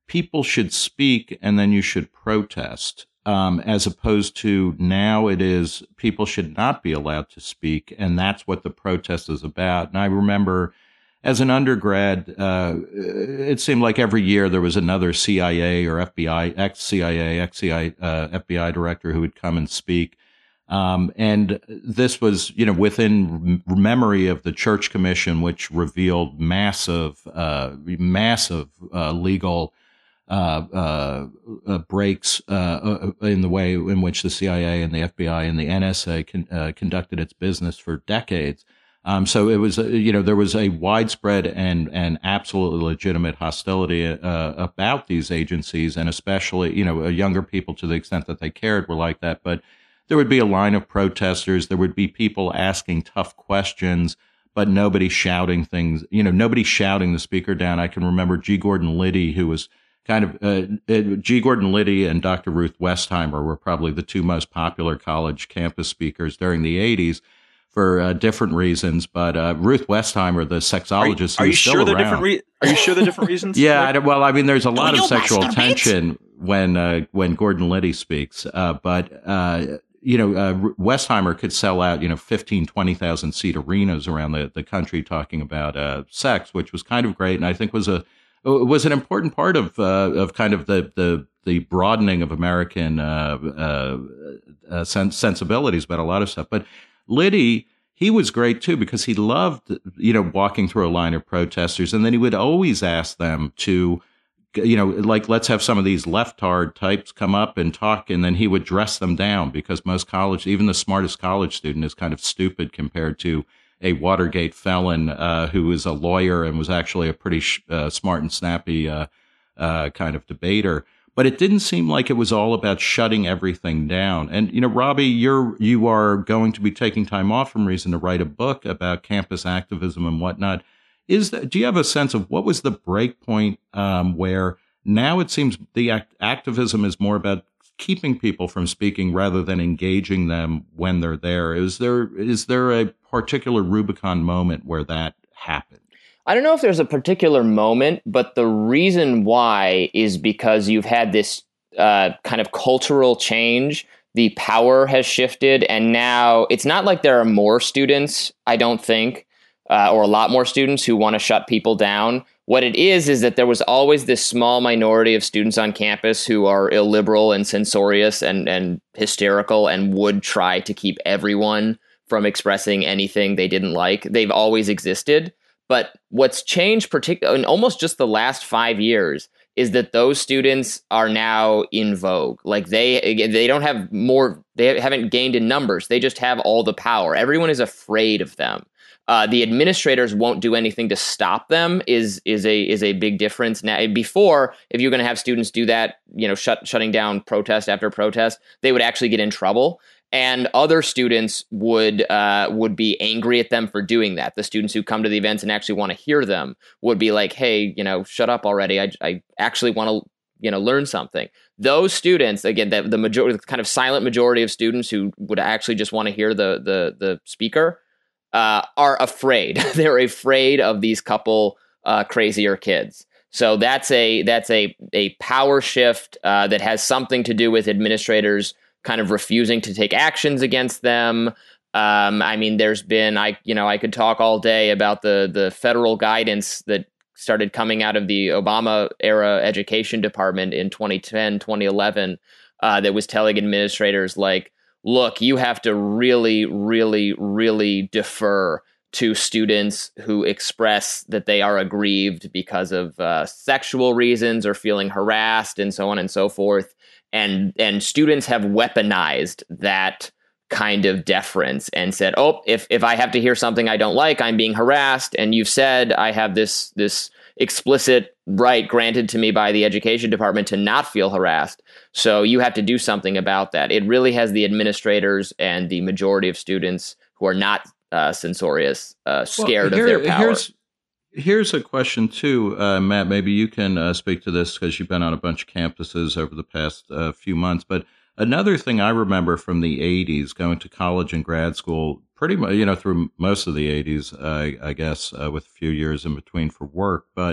people should speak and then you should protest, um, as opposed to now it is people should not be allowed to speak, and that's what the protest is about. And I remember as an undergrad, uh, it seemed like every year there was another C I A or F B I, ex-C I A, ex-C I A, uh, F B I director who would come and speak. Um, and this was, you know, within memory of the Church Commission, which revealed massive, uh, massive uh, legal uh, uh, uh, breaks uh, in the way in which the C I A and the F B I and the N S A con- uh, conducted its business for decades. Um, so it was, uh, you know, there was a widespread and, and absolutely legitimate hostility uh, about these agencies, and especially, you know, younger people, to the extent that they cared, were like that. But there would be a line of protesters. There would be people asking tough questions, but nobody shouting things, you know, nobody shouting the speaker down. I can remember G. Gordon Liddy, who was kind of, uh, G. Gordon Liddy and Doctor Ruth Westheimer were probably the two most popular college campus speakers during the eighties. For uh, different reasons, but uh, Ruth Westheimer, the sexologist, are you, are you who's still sure the around. different re- Are you sure the different reasons? Yeah, I don't- well, I mean, there's a lot of sexual masturbate? tension when uh, when Gordon Liddy speaks, uh, but uh, you know, uh, Westheimer could sell out, you know, fifteen, twenty thousand seat arenas around the, the country talking about uh, sex, which was kind of great, and I think was a was an important part of uh, of kind of the the the broadening of American uh, uh, uh, sens- sensibilities about a lot of stuff, but Liddy, he was great too, because he loved, you know, walking through a line of protesters, and then he would always ask them to, you know, like, let's have some of these leftard types come up and talk, and then he would dress them down, because most college, even the smartest college student, is kind of stupid compared to a Watergate felon uh, who is a lawyer and was actually a pretty sh- uh, smart and snappy uh, uh, kind of debater. But it didn't seem like it was all about shutting everything down. And, you know, Robbie, you're, you are going to be taking time off from Reason to write a book about campus activism and whatnot. Is that, do you have a sense of what was the break point um, where now it seems the act- activism is more about keeping people from speaking rather than engaging them when they're there? Is there, is there a particular Rubicon moment where that happened? I don't know if there's a particular moment, but the reason why is because you've had this uh, kind of cultural change. The power has shifted, and now it's not like there are more students, I don't think, uh, or a lot more students who want to shut people down. What it is, is that there was always this small minority of students on campus who are illiberal and censorious and, and hysterical and would try to keep everyone from expressing anything they didn't like. They've always existed. But what's changed, particularly in almost just the last five years, is that those students are now in vogue. Like they they don't have more, they haven't gained in numbers. They just have all the power. Everyone is afraid of them. Uh, the administrators won't do anything to stop them. Is is a is a big difference now. Before, if you're going to have students do that, you know, shut shutting down protest after protest, they would actually get in trouble. And other students would uh, would be angry at them for doing that. The students who come to the events and actually want to hear them would be like, "Hey, you know, shut up already. I, I actually want to, you know, learn something." Those students, again, the, the majority, the kind of silent majority of students who would actually just want to hear the the the speaker, uh, are afraid. They're afraid of these couple uh, crazier kids. So that's a that's a a power shift uh, that has something to do with administrators kind of refusing to take actions against them. Um, I mean, there's been, I you know, I could talk all day about the the federal guidance that started coming out of the Obama era education department in twenty ten, twenty eleven, uh, that was telling administrators like, look, you have to really, really, really defer to students who express that they are aggrieved because of uh, sexual reasons or feeling harassed and so on and so forth. And and students have weaponized that kind of deference and said, oh, if if I have to hear something I don't like, I'm being harassed. And you've said I have this this explicit right granted to me by the education department to not feel harassed. So you have to do something about that. It really has the administrators and the majority of students who are not uh, censorious uh, scared well, here, of their power. Here's, Here's a question, too, uh, Matt. Maybe you can uh, speak to this because you've been on a bunch of campuses over the past uh, few months. But another thing I remember from the eighties, going to college and grad school, pretty much, you know, through most of the eighties, uh, I guess, uh, with a few years in between for work. But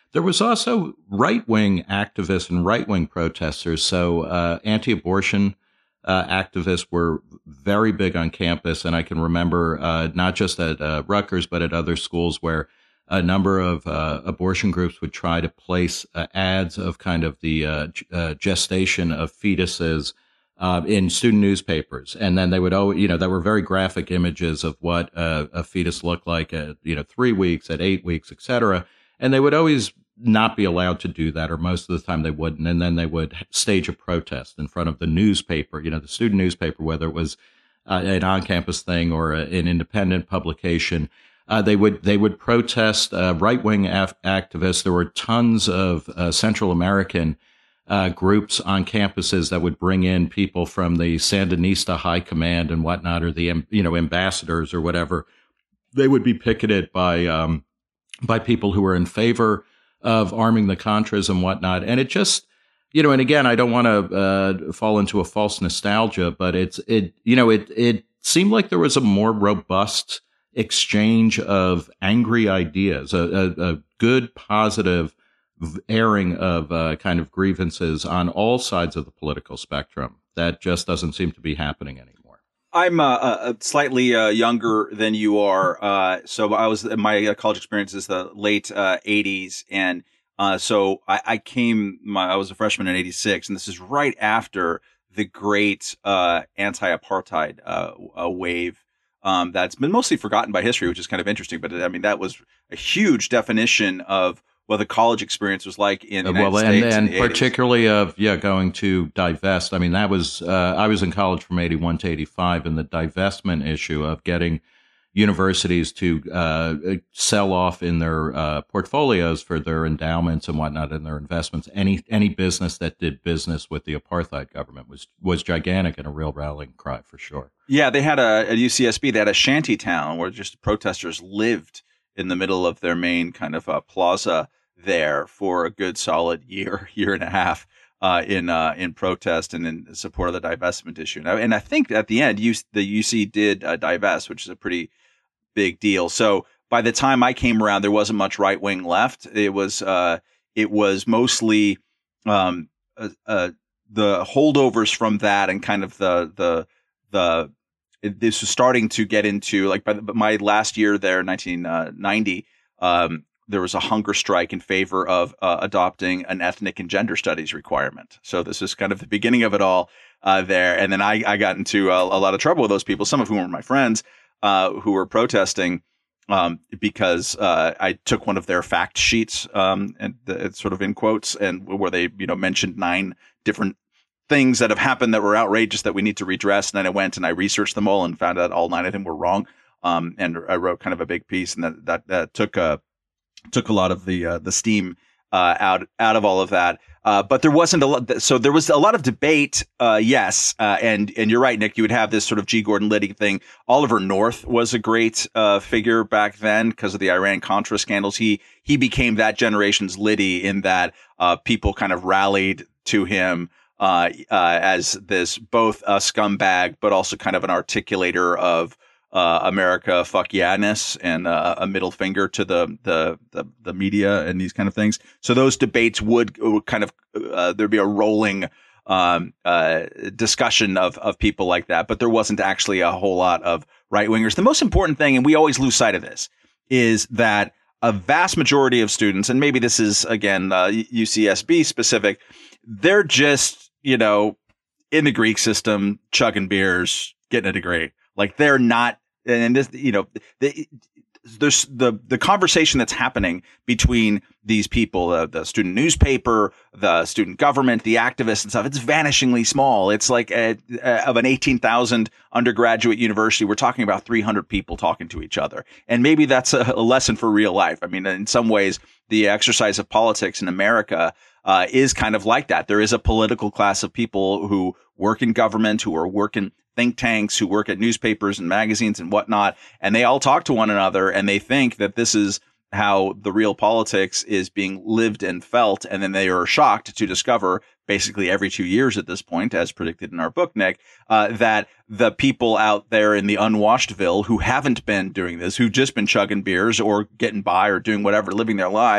There was also right-wing activists and right-wing protesters. So uh, anti-abortion uh, activists were very big on campus. And I can remember uh, not just at uh, Rutgers, but at other schools where a number of uh, abortion groups would try to place uh, ads of kind of the uh, g- uh, gestation of fetuses uh, in student newspapers. And then they would, always, you know, there were very graphic images of what uh, a fetus looked like at, you know, three weeks, at eight weeks, et cetera. And they would always not be allowed to do that, or most of the time they wouldn't. And then they would stage a protest in front of the newspaper, you know, the student newspaper, whether it was uh, an on-campus thing or a, an independent publication. Uh, they would they would protest uh, right-wing af- activists. There were tons of uh, Central American uh, groups on campuses that would bring in people from the Sandinista high command and whatnot, or the you know ambassadors or whatever. They would be picketed by um, by people who were in favor of arming the Contras and whatnot. And it just, you know, and again, I don't want to uh, fall into a false nostalgia, but it's, it, you know, it, it seemed like there was a more robust exchange of angry ideas, a, a, a good, positive airing of uh, kind of grievances on all sides of the political spectrum. That just doesn't seem to be happening anymore. I'm uh, uh, slightly uh, younger than you are, uh, so I was my uh, college experience is the late uh, eighties, and uh, so I, I came. My, I was a freshman in eighty-six, and this is right after the great uh, anti-apartheid uh, uh, wave um, that's been mostly forgotten by history, which is kind of interesting. But I mean, that was a huge definition of what the college experience was like in the United well, States. and, and in particularly of yeah, going to divest. I mean, that was uh, I was in college from eighty-one to eighty-five, and the divestment issue of getting universities to uh, sell off in their uh, portfolios for their endowments and whatnot and their investments. Any any business that did business with the apartheid government was was gigantic and a real rallying cry for sure. Yeah, they had a at U C S B. They had a shanty town where just protesters lived in the middle of their main kind of uh, plaza there for a good solid year, year and a half uh, in uh, in protest and in support of the divestment issue. And I, and I think at the end, U- the U C did uh, divest, which is a pretty big deal. So by the time I came around, there wasn't much right wing left. It was uh, it was mostly um, uh, uh, the holdovers from that and kind of the the the. It, this was starting to get into like by the, my last year there, nineteen ninety. Um, there was a hunger strike in favor of uh, adopting an ethnic and gender studies requirement. So this is kind of the beginning of it all uh, there. And then I, I got into a, a lot of trouble with those people, some of whom were my friends uh, who were protesting um, because uh, I took one of their fact sheets um, and the, sort of in quotes and where they, you know, mentioned nine different things that have happened that were outrageous that we need to redress. And then I went and I researched them all and found out all nine of them were wrong. Um, and I wrote kind of a big piece, and that that, that took a took a lot of the uh, the steam uh, out out of all of that. Uh, but there wasn't a lot. So there was a lot of debate. Uh, yes, uh, and and you're right, Nick. You would have this sort of G. Gordon Liddy thing. Oliver North was a great uh, figure back then because of the Iran Contra scandals. He he became that generation's Liddy in that uh, people kind of rallied to him. Uh, uh, as this both a scumbag, but also kind of an articulator of uh, America fuck yeah-ness and uh, a middle finger to the, the the the media and these kind of things. So those debates would, would kind of uh, there'd be a rolling um, uh, discussion of of people like that, but there wasn't actually a whole lot of right wingers. The most important thing, and we always lose sight of this, is that a vast majority of students, and maybe this is again uh, U C S B specific, they're just, you know, in the Greek system, chugging beers, getting a degree. Like they're not, and this, you know, the, there's the the conversation that's happening between these people, uh, the student newspaper, the student government, the activists and stuff. It's vanishingly small. It's like a, a, of an eighteen thousand undergraduate university, we're talking about three hundred people talking to each other. And maybe that's a, a lesson for real life. I mean, in some ways, the exercise of politics in America Uh, is kind of like that. There is a political class of people who work in government, who are working think tanks, who work at newspapers and magazines and whatnot, and they all talk to one another, and they think that this is how the real politics is being lived and felt, and then they are shocked to discover, basically every two years at this point, as predicted in our book, Nick, uh, that the people out there in the unwashedville who haven't been doing this, who've just been chugging beers or getting by or doing whatever, living their lives,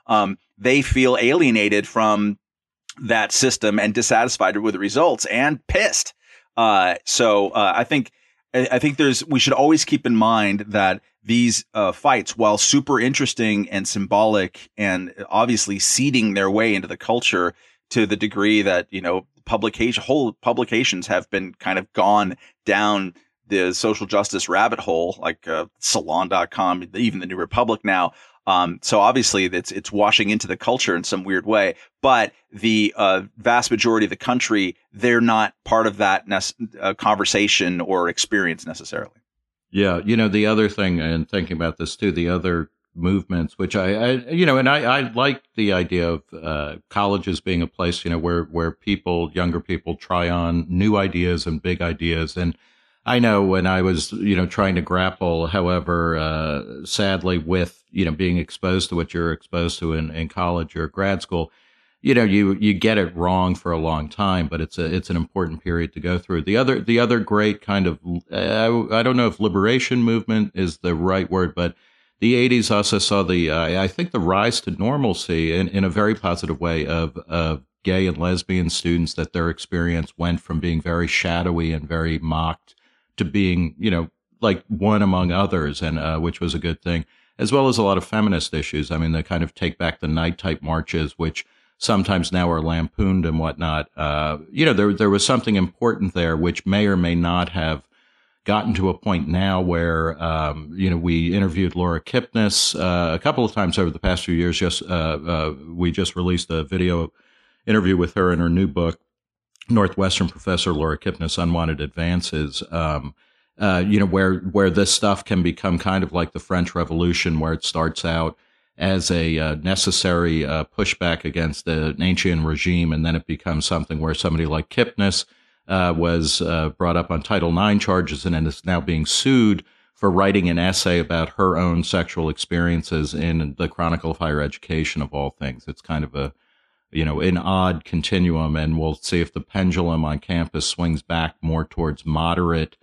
um, they feel alienated from that system and dissatisfied with the results and pissed. Uh, so uh, I think I think there's we should always keep in mind that these uh, fights, while super interesting and symbolic and obviously seeding their way into the culture to the degree that, you know, publication whole publications have been kind of gone down the social justice rabbit hole, like uh, salon dot com, even the New Republic now. Um, so obviously it's, it's washing into the culture in some weird way, but the, uh, vast majority of the country, they're not part of that ne- uh, conversation or experience necessarily. Yeah. You know, the other thing, and thinking about this too, the other movements, which I, I you know, and I, I like the idea of, uh, colleges being a place, you know, where, where people, younger people try on new ideas and big ideas. And I know when I was, you know, trying to grapple, however, uh, sadly with, you know, being exposed to what you're exposed to in, in college or grad school, you know, you, you get it wrong for a long time, but it's a, it's an important period to go through. The other, the other great kind of, uh, I don't know if liberation movement is the right word, but the eighties also saw the, uh, I think the rise to normalcy in, in a very positive way of, of gay and lesbian students, that their experience went from being very shadowy and very mocked to being, you know, like one among others, and uh, which was a good thing, as well as a lot of feminist issues. I mean, the kind of take back the night type marches, which sometimes now are lampooned and whatnot. Uh, you know, there there was something important there, which may or may not have gotten to a point now where, um, you know, we interviewed Laura Kipnis uh, a couple of times over the past few years. Just uh, uh, we just released a video interview with her in her new book, Northwestern professor Laura Kipnis, Unwanted Advances, um, uh, you know, where, where this stuff can become kind of like the French Revolution, where it starts out as a uh, necessary uh, pushback against the Nietzschean regime, and then it becomes something where somebody like Kipnis uh, was uh, brought up on Title nine charges and is now being sued for writing an essay about her own sexual experiences in the Chronicle of Higher Education, of all things. It's kind of a you know, an odd continuum, and we'll see if the pendulum on campus swings back more towards moderate,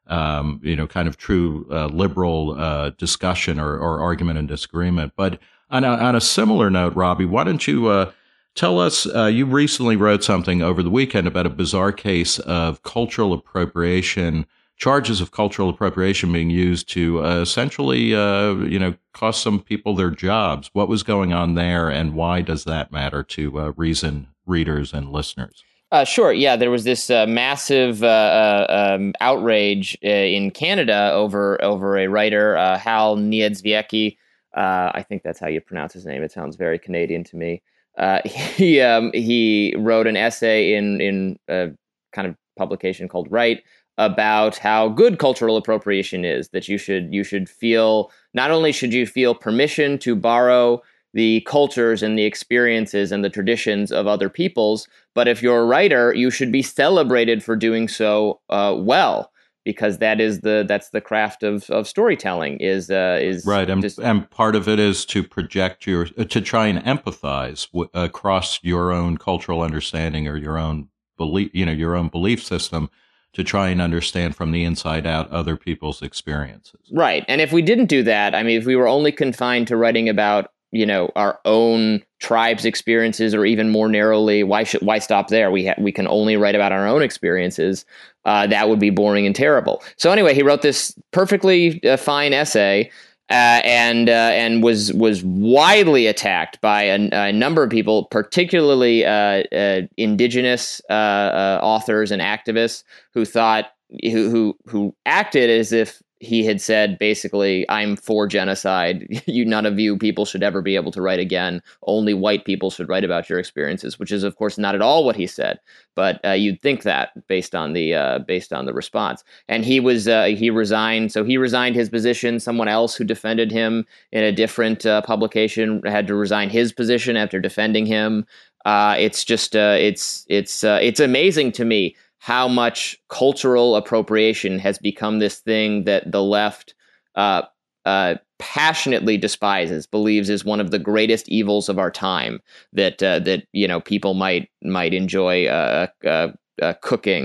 um, you know, kind of true uh, liberal uh, discussion or, or argument and disagreement. But on a, on a similar note, Robbie, why don't you uh, tell us, uh, you recently wrote something over the weekend about a bizarre case of cultural appropriation, charges of cultural appropriation being used to uh, essentially, uh, you know, cost some people their jobs. What was going on there, and why does that matter to uh, Reason readers and listeners? Uh, sure. Yeah, there was this uh, massive uh, uh, um, outrage uh, in Canada over over a writer, uh, Hal Niedzielski. Uh, I think that's how you pronounce his name. It sounds very Canadian to me. Uh, he um, he wrote an essay in in a kind of publication called Right about how good cultural appropriation is, that you should you should feel, not only should you feel permission to borrow the cultures and the experiences and the traditions of other peoples, but if you're a writer, you should be celebrated for doing so uh, well, because that is the that's the craft of of storytelling is uh, is right, and just, and part of it is to project your to try and empathize w- across your own cultural understanding or your own belief, you know, your own belief system, to try and understand from the inside out other people's experiences. Right. And if we didn't do that, I mean, if we were only confined to writing about, you know, our own tribe's experiences, or even more narrowly, why should why stop there? We ha- we can only write about our own experiences. Uh, that would be boring and terrible. So anyway, he wrote this perfectly uh, fine essay. Uh, and uh, and was was widely attacked by a, a number of people, particularly uh, uh, indigenous uh, uh, authors and activists who thought who who who acted as if he had said, basically, I'm for genocide. You, none of you people should ever be able to write again. Only white people should write about your experiences, which is, of course, not at all what he said. But uh, you'd think that based on the uh, based on the response. And he was uh, he resigned. So he resigned his position. Someone else who defended him in a different uh, publication had to resign his position after defending him. Uh, it's just uh, it's it's uh, it's amazing to me how much cultural appropriation has become this thing that the left uh, uh, passionately despises, believes is one of the greatest evils of our time. That uh, that you know people might might enjoy uh, uh, uh, cooking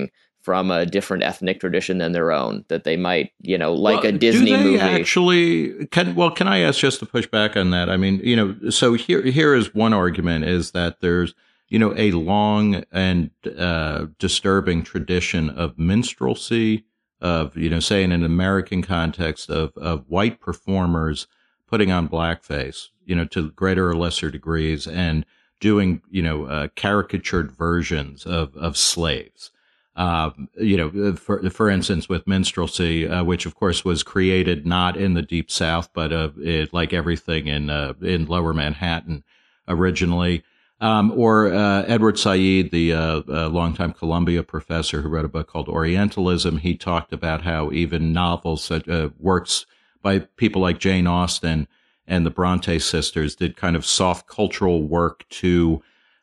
from a different ethnic tradition than their own, that they might, you know, like well, a Disney do they movie. Actually, can, well, can I ask just to push back on that? I mean, you know, so here, here is one argument is that there's, you know, a long and uh, disturbing tradition of minstrelsy, of, you know, say in an American context of, of white performers putting on blackface, you know, to greater or lesser degrees, and doing, you know, uh, caricatured versions of, of slaves. Um, you know, for, for instance, with minstrelsy, uh, which of course was created not in the Deep South, but uh, it, like everything in uh, in Lower Manhattan originally. Um, or uh, Edward Said, the uh, uh, longtime Columbia professor who wrote a book called Orientalism, he talked about how even novels, such, uh, works by people like Jane Austen and the Bronte sisters did kind of soft cultural work to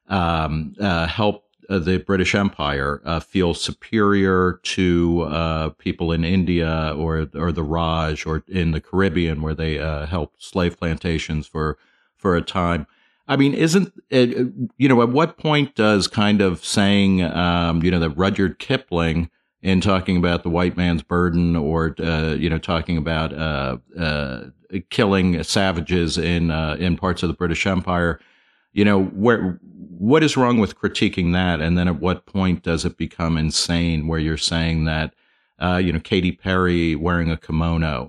um, uh, help uh, the British Empire uh, feel superior to uh, people in India or or the Raj or in the Caribbean, where they uh, helped slave plantations for for a time. I mean, isn't it, you know, at what point does kind of saying, um, you know, that Rudyard Kipling in talking about the white man's burden, or, uh, you know, talking about uh, uh, killing savages in uh, in parts of the British Empire, you know, where what is wrong with critiquing that? And then at what point does it become insane where you're saying that, uh, you know, Katy Perry wearing a kimono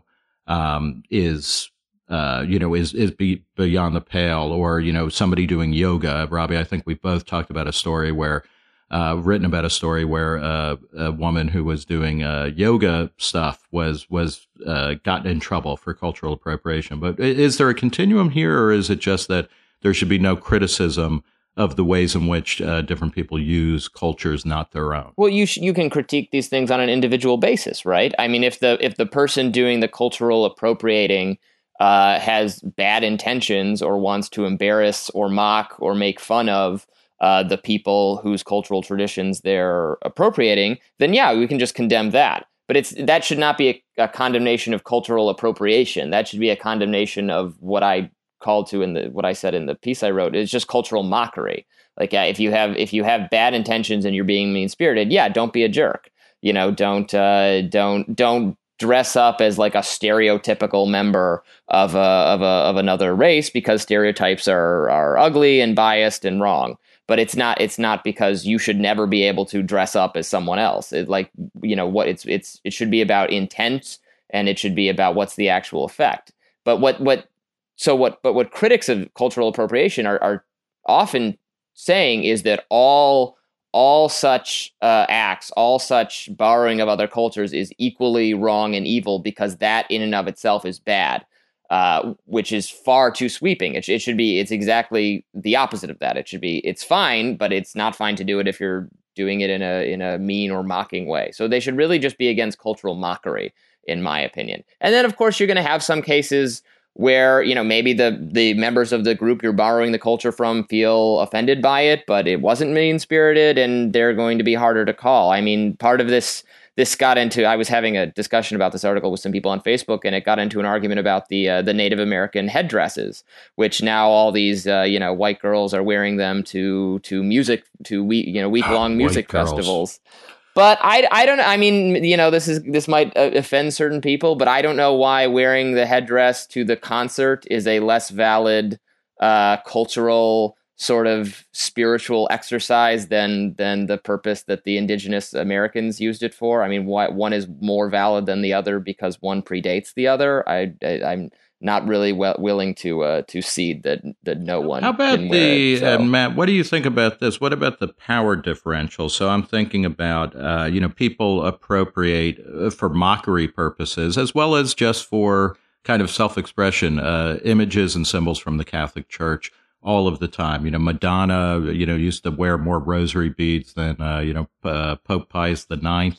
um, is Uh, you know, is is be beyond the pale, or, you know, somebody doing yoga. Robbie, I think we both talked about a story where, uh, written about a story where uh, a woman who was doing uh, yoga stuff was was uh, gotten in trouble for cultural appropriation. But is there a continuum here, or is it just that there should be no criticism of the ways in which uh, different people use cultures not their own? Well, you sh- you can critique these things on an individual basis, right? I mean, if the if the person doing the cultural appropriating Uh, has bad intentions or wants to embarrass or mock or make fun of uh, the people whose cultural traditions they're appropriating, then yeah, we can just condemn that. But it's that should not be a, a condemnation of cultural appropriation. That should be a condemnation of what I called to in the what I said in the piece I wrote. It's just cultural mockery. Like uh, if you have if you have bad intentions and you're being mean spirited, yeah, don't be a jerk. You know, don't uh, don't don't. dress up as like a stereotypical member of a, of a, of another race, because stereotypes are are ugly and biased and wrong. But it's not it's not because you should never be able to dress up as someone else. It, like, you know, what it's it's it should be about intent, and it should be about what's the actual effect. But what what so what but what critics of cultural appropriation are, are often saying is that all all such uh, acts, all such borrowing of other cultures is equally wrong and evil, because that in and of itself is bad, uh, which is far too sweeping. It, it should be, it's exactly the opposite of that. It should be, it's fine, but it's not fine to do it if you're doing it in a in a mean or mocking way. So they should really just be against cultural mockery, in my opinion. And then, of course, you're going to have some cases where, you know, maybe the the members of the group you're borrowing the culture from feel offended by it, but it wasn't mean-spirited, and they're going to be harder to call. I mean, part of this this got into, I was having a discussion about this article with some people on Facebook, and it got into an argument about the uh, the Native American headdresses, which now all these uh, you know white girls are wearing them to to music to week you know week long music festivals. But I, I don't I mean, you know, this is this might offend certain people, but I don't know why wearing the headdress to the concert is a less valid uh, cultural sort of spiritual exercise than than the purpose that the indigenous Americans used it for. I mean, why one is more valid than the other because one predates the other. I, I I'm not really well, willing to uh, to cede that that no one. How about can wear the it, so. uh, Matt? What do you think about this? What about the power differential? So I'm thinking about uh, you know people appropriate uh, for mockery purposes as well as just for kind of self-expression, uh, images and symbols from the Catholic Church all of the time. You know, Madonna, you know, used to wear more rosary beads than uh, you know uh, Pope Pius the Ninth.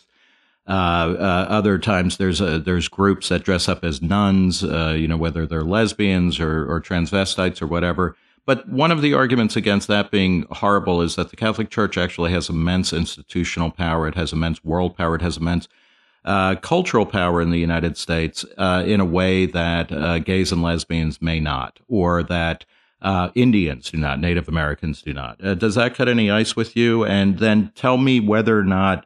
Uh, uh, other times there's a, there's groups that dress up as nuns, uh, you know, whether they're lesbians or, or transvestites or whatever. But one of the arguments against that being horrible is that the Catholic Church actually has immense institutional power. It has immense world power. It has immense uh, cultural power in the United States uh, in a way that uh, gays and lesbians may not, or that uh, Indians do not, Native Americans do not. Uh, does that cut any ice with you? And then tell me whether or not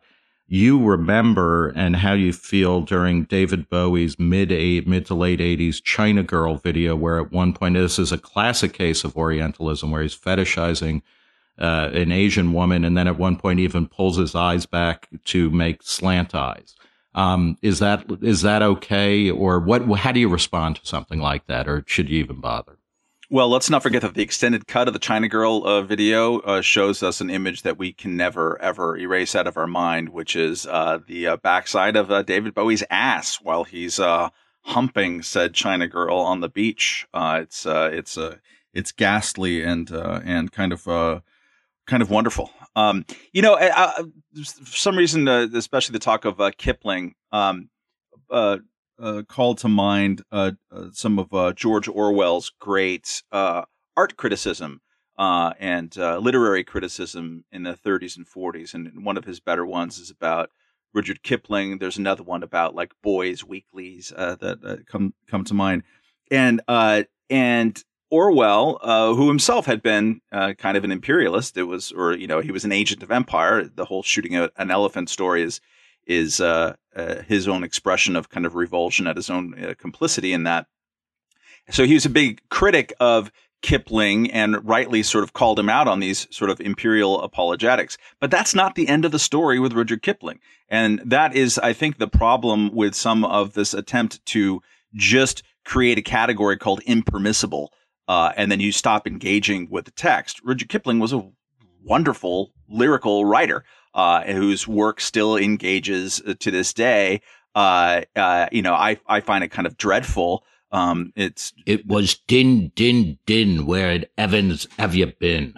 you remember and how you feel during David Bowie's mid eight, mid to late eighties China Girl video, where at one point, this is a classic case of Orientalism, where he's fetishizing uh, an Asian woman, and then at one point even pulls his eyes back to make slant eyes. Um, is that is that okay, or what? How do you respond to something like that, or should you even bother? Well, let's not forget that the extended cut of the China Girl uh, video uh, shows us an image that we can never, ever erase out of our mind, which is uh, the uh, backside of uh, David Bowie's ass while he's uh, humping said China Girl on the beach. Uh, it's uh, it's uh, it's ghastly and uh, and kind of uh, kind of wonderful. Um, you know, I, I, for some reason, uh, especially the talk of uh, Kipling. Um, uh, Uh, called to mind uh, uh, some of uh, George Orwell's great uh, art criticism uh, and uh, literary criticism in the thirties and forties. And one of his better ones is about Rudyard Kipling. There's another one about like boys' weeklies uh, that uh, come come to mind. And uh, and Orwell, uh, who himself had been uh, kind of an imperialist, it was, or you know, he was an agent of empire. The whole shooting a, an elephant story is. is uh, uh, his own expression of kind of revulsion at his own uh, complicity in that. So he was a big critic of Kipling and rightly sort of called him out on these sort of imperial apologetics. But that's not the end of the story with Rudyard Kipling. And that is, I think, the problem with some of this attempt to just create a category called impermissible, uh, and then you stop engaging with the text. Rudyard Kipling was a wonderful lyrical writer. Uh, whose work still engages uh, to this day. Uh, uh, you know, I I find it kind of dreadful. Um, it's it was din din din. Where in Evans have you been?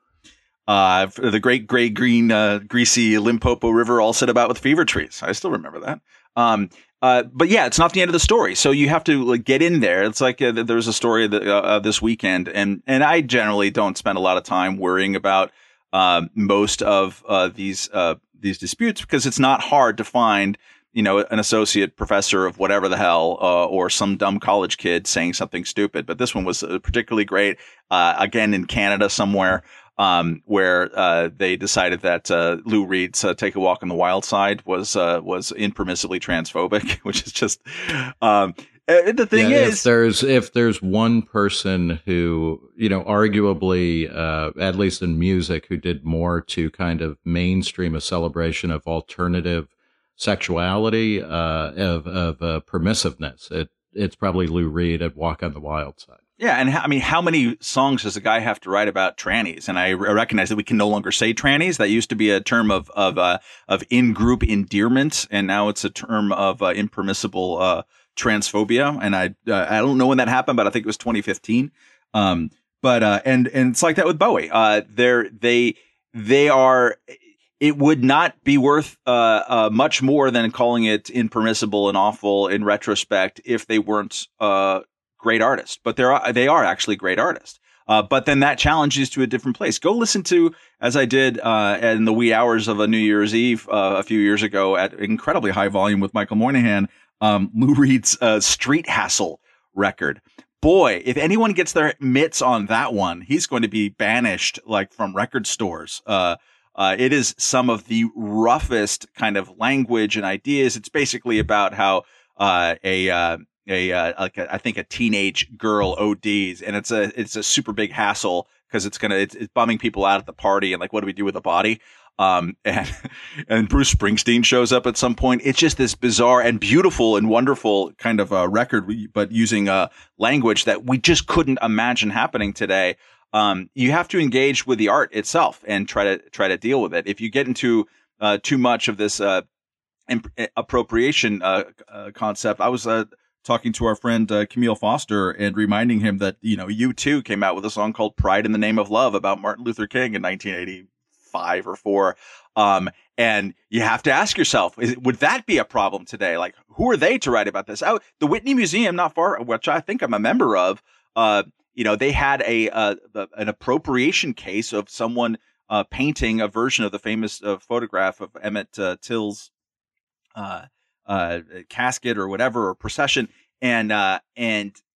Uh, the great gray green uh, greasy Limpopo River, all set about with fever trees. I still remember that. Um, uh, but yeah, it's not the end of the story. So you have to like, get in there. It's like uh, there was a story that, uh, this weekend, and and I generally don't spend a lot of time worrying about. Uh, most of uh, these uh, these disputes, because it's not hard to find, you know, an associate professor of whatever the hell uh, or some dumb college kid saying something stupid. But this one was particularly great. Uh, again, in Canada somewhere, um, where uh, they decided that uh, Lou Reed's uh, "Take a Walk on the Wild Side" was uh, was impermissibly transphobic, which is just. Um, The thing yeah, is, if there's if there's one person who, you know, arguably, uh, at least in music, who did more to kind of mainstream a celebration of alternative sexuality, uh, of of uh, permissiveness, it it's probably Lou Reed at "Walk on the Wild Side." Yeah, and I mean, how many songs does a guy have to write about trannies? And I recognize that we can no longer say trannies. That used to be a term of of uh, of in-group endearment, and now it's a term of uh, impermissible. Uh, transphobia, and I uh, I don't know when that happened, but I think it was twenty fifteen. Um, but uh, and and it's like that with Bowie. Uh, they're they they are. It would not be worth uh, uh, much more than calling it impermissible and awful in retrospect if they weren't uh, great artists. But they're they are actually great artists. Uh, but then that challenges to a different place. Go listen to, as I did uh, in the wee hours of a New Year's Eve uh, a few years ago at incredibly high volume with Michael Moynihan. Um, Lou Reed's uh, Street Hassle record. Boy, if anyone gets their mitts on that one, he's going to be banished like from record stores. Uh, uh, it is some of the roughest kind of language and ideas. It's basically about how uh, a uh, a uh, like a, I think a teenage girl O Ds, and it's a it's a super big hassle because it's gonna it's, it's bumming people out at the party, and like, what do we do with a body? Um, and, and Bruce Springsteen shows up at some point. It's just this bizarre and beautiful and wonderful kind of uh, record, but using uh, language that we just couldn't imagine happening today. Um, you have to engage with the art itself and try to try to deal with it. If you get into uh, too much of this uh, imp- appropriation uh, uh, concept, I was uh, talking to our friend uh, Camille Foster and reminding him that, you know, U two came out with a song called "Pride in the Name of Love" about Martin Luther King in nineteen eighty. Five or four. Um, and you have to ask yourself, is, would that be a problem today? Like, who are they to write about this? Oh, the Whitney Museum, not far, which I think I'm a member of, uh, you know, they had a, uh, an appropriation case of someone, uh, painting a version of the famous uh, photograph of Emmett uh, Till's, uh, uh, casket or whatever, or procession. And, uh, and,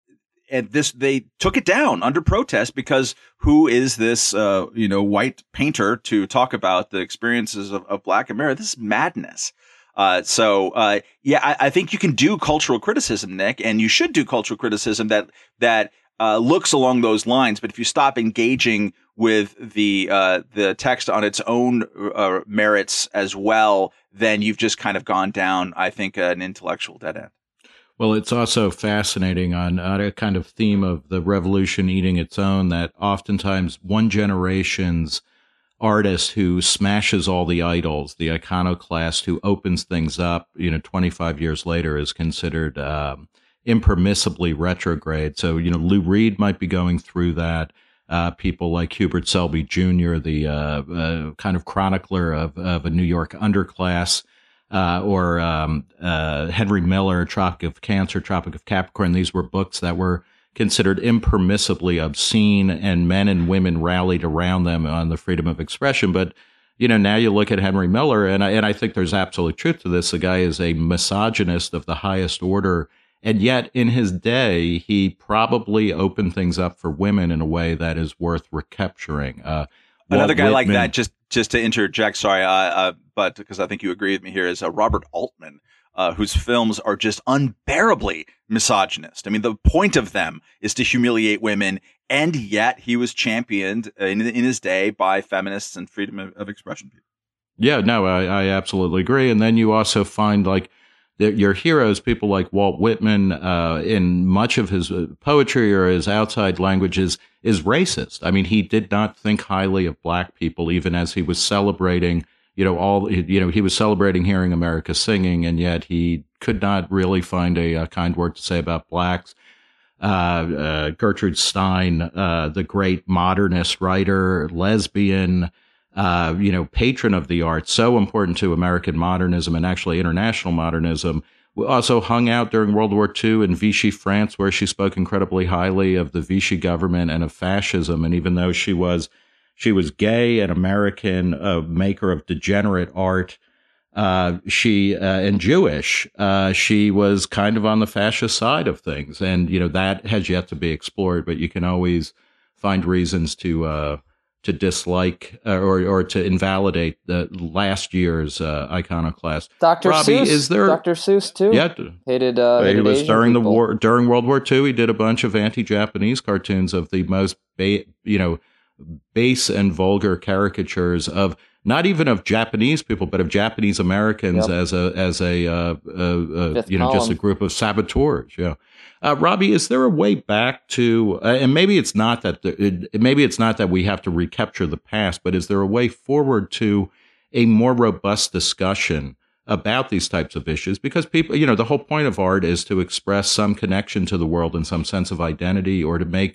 and this they took it down under protest because who is this uh, you know white painter to talk about the experiences of, of Black America? This is madness. Uh, so uh, yeah, I, I think you can do cultural criticism, Nick, and you should do cultural criticism that that uh, looks along those lines. But if you stop engaging with the uh, the text on its own uh, merits as well, then you've just kind of gone down, I think, an intellectual dead end. Well, it's also fascinating on, on a kind of theme of the revolution eating its own, that oftentimes one generation's artist who smashes all the idols, the iconoclast who opens things up, you know, twenty-five years later is considered um, impermissibly retrograde. So, you know, Lou Reed might be going through that. Uh, people like Hubert Selby Junior, the uh, uh, kind of chronicler of, of a New York underclass, uh, or um, uh, Henry Miller, Tropic of Cancer, Tropic of Capricorn. These were books that were considered impermissibly obscene, and men and women rallied around them on the freedom of expression. But, you know, now you look at Henry Miller, and I, and I think there's absolute truth to this. The guy is a misogynist of the highest order. And yet, in his day, he probably opened things up for women in a way that is worth recapturing. Uh, Another Walt guy Whitman, like that, just just to interject, sorry, uh, uh, but because I think you agree with me here, is uh, Robert Altman, uh, whose films are just unbearably misogynist. I mean, the point of them is to humiliate women, and yet he was championed in, in his day by feminists and freedom of, of expression people. Yeah, no, I, I absolutely agree. And then you also find, like, your heroes, people like Walt Whitman, uh, in much of his poetry or his outside languages, is racist. I mean, he did not think highly of Black people, even as he was celebrating, you know, all, you know, he was celebrating hearing America singing, and yet he could not really find a, a kind word to say about Blacks. Uh, uh, Gertrude Stein, uh, the great modernist writer, lesbian, Uh, you know, patron of the arts, so important to American modernism and actually international modernism, also hung out during World War Two in Vichy, France, where she spoke incredibly highly of the Vichy government and of fascism. And even though she was she was gay and American, a maker of degenerate art, uh, she uh, and Jewish, uh, she was kind of on the fascist side of things. And, you know, that has yet to be explored, but you can always find reasons to uh, to dislike uh, or or to invalidate the last year's uh, iconoclast. Doctor Robbie, Seuss, is there? Doctor Seuss too. Yeah, hated. Uh, hated he was Asian during people. the war, during World War Two. He did a bunch of anti-Japanese cartoons of the most, ba- you know, base and vulgar caricatures of not even of Japanese people, but of Japanese Americans yep. as a as a uh, uh, uh, you know column. Just a group of saboteurs. Yeah. Uh, Robbie, is there a way back to, uh, and maybe it's not that, the, it, maybe it's not that we have to recapture the past, but is there a way forward to a more robust discussion about these types of issues? Because people, you know, the whole point of art is to express some connection to the world and some sense of identity, or to make,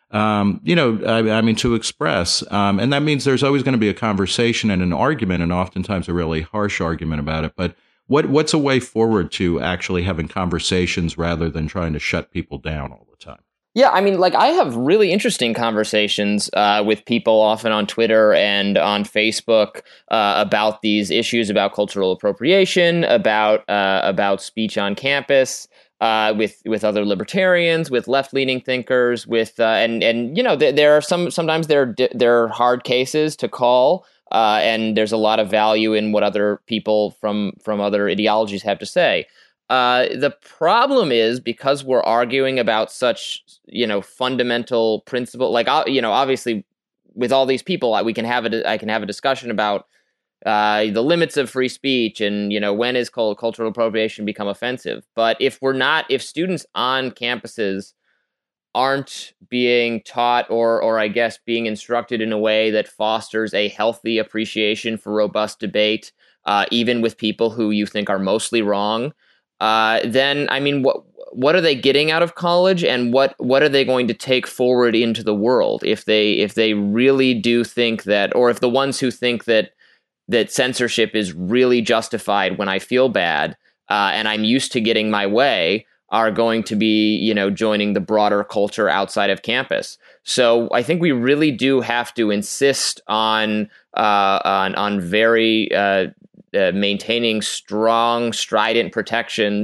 um, you know, I, I mean, to express, um, and that means there's always going to be a conversation and an argument, and oftentimes a really harsh argument about it. But What what's a way forward to actually having conversations rather than trying to shut people down all the time? Yeah, I mean, like, I have really interesting conversations uh, with people often on Twitter and on Facebook uh, about these issues, about cultural appropriation, about uh, about speech on campus, uh, with with other libertarians, with left leaning thinkers, with uh, and and you know th- there are some sometimes there there are hard cases to call. Uh, and there's a lot of value in what other people from from other ideologies have to say. Uh, the problem is, because we're arguing about such, you know, fundamental principle, like, you know, obviously with all these people, we can have a, I can have a discussion about uh, the limits of free speech and, you know, when is cultural appropriation become offensive. But if we're not, if students on campuses aren't being taught or, or I guess being instructed in a way that fosters a healthy appreciation for robust debate, uh, even with people who you think are mostly wrong, uh, then, I mean, what what are they getting out of college, and what what are they going to take forward into the world if they if they really do think that, or if the ones who think that that censorship is really justified when I feel bad uh, and I'm used to getting my way, are going to be, you know, joining the broader culture outside of campus. So I think we really do have to insist on uh, on, on very uh, uh, maintaining strong, strident protections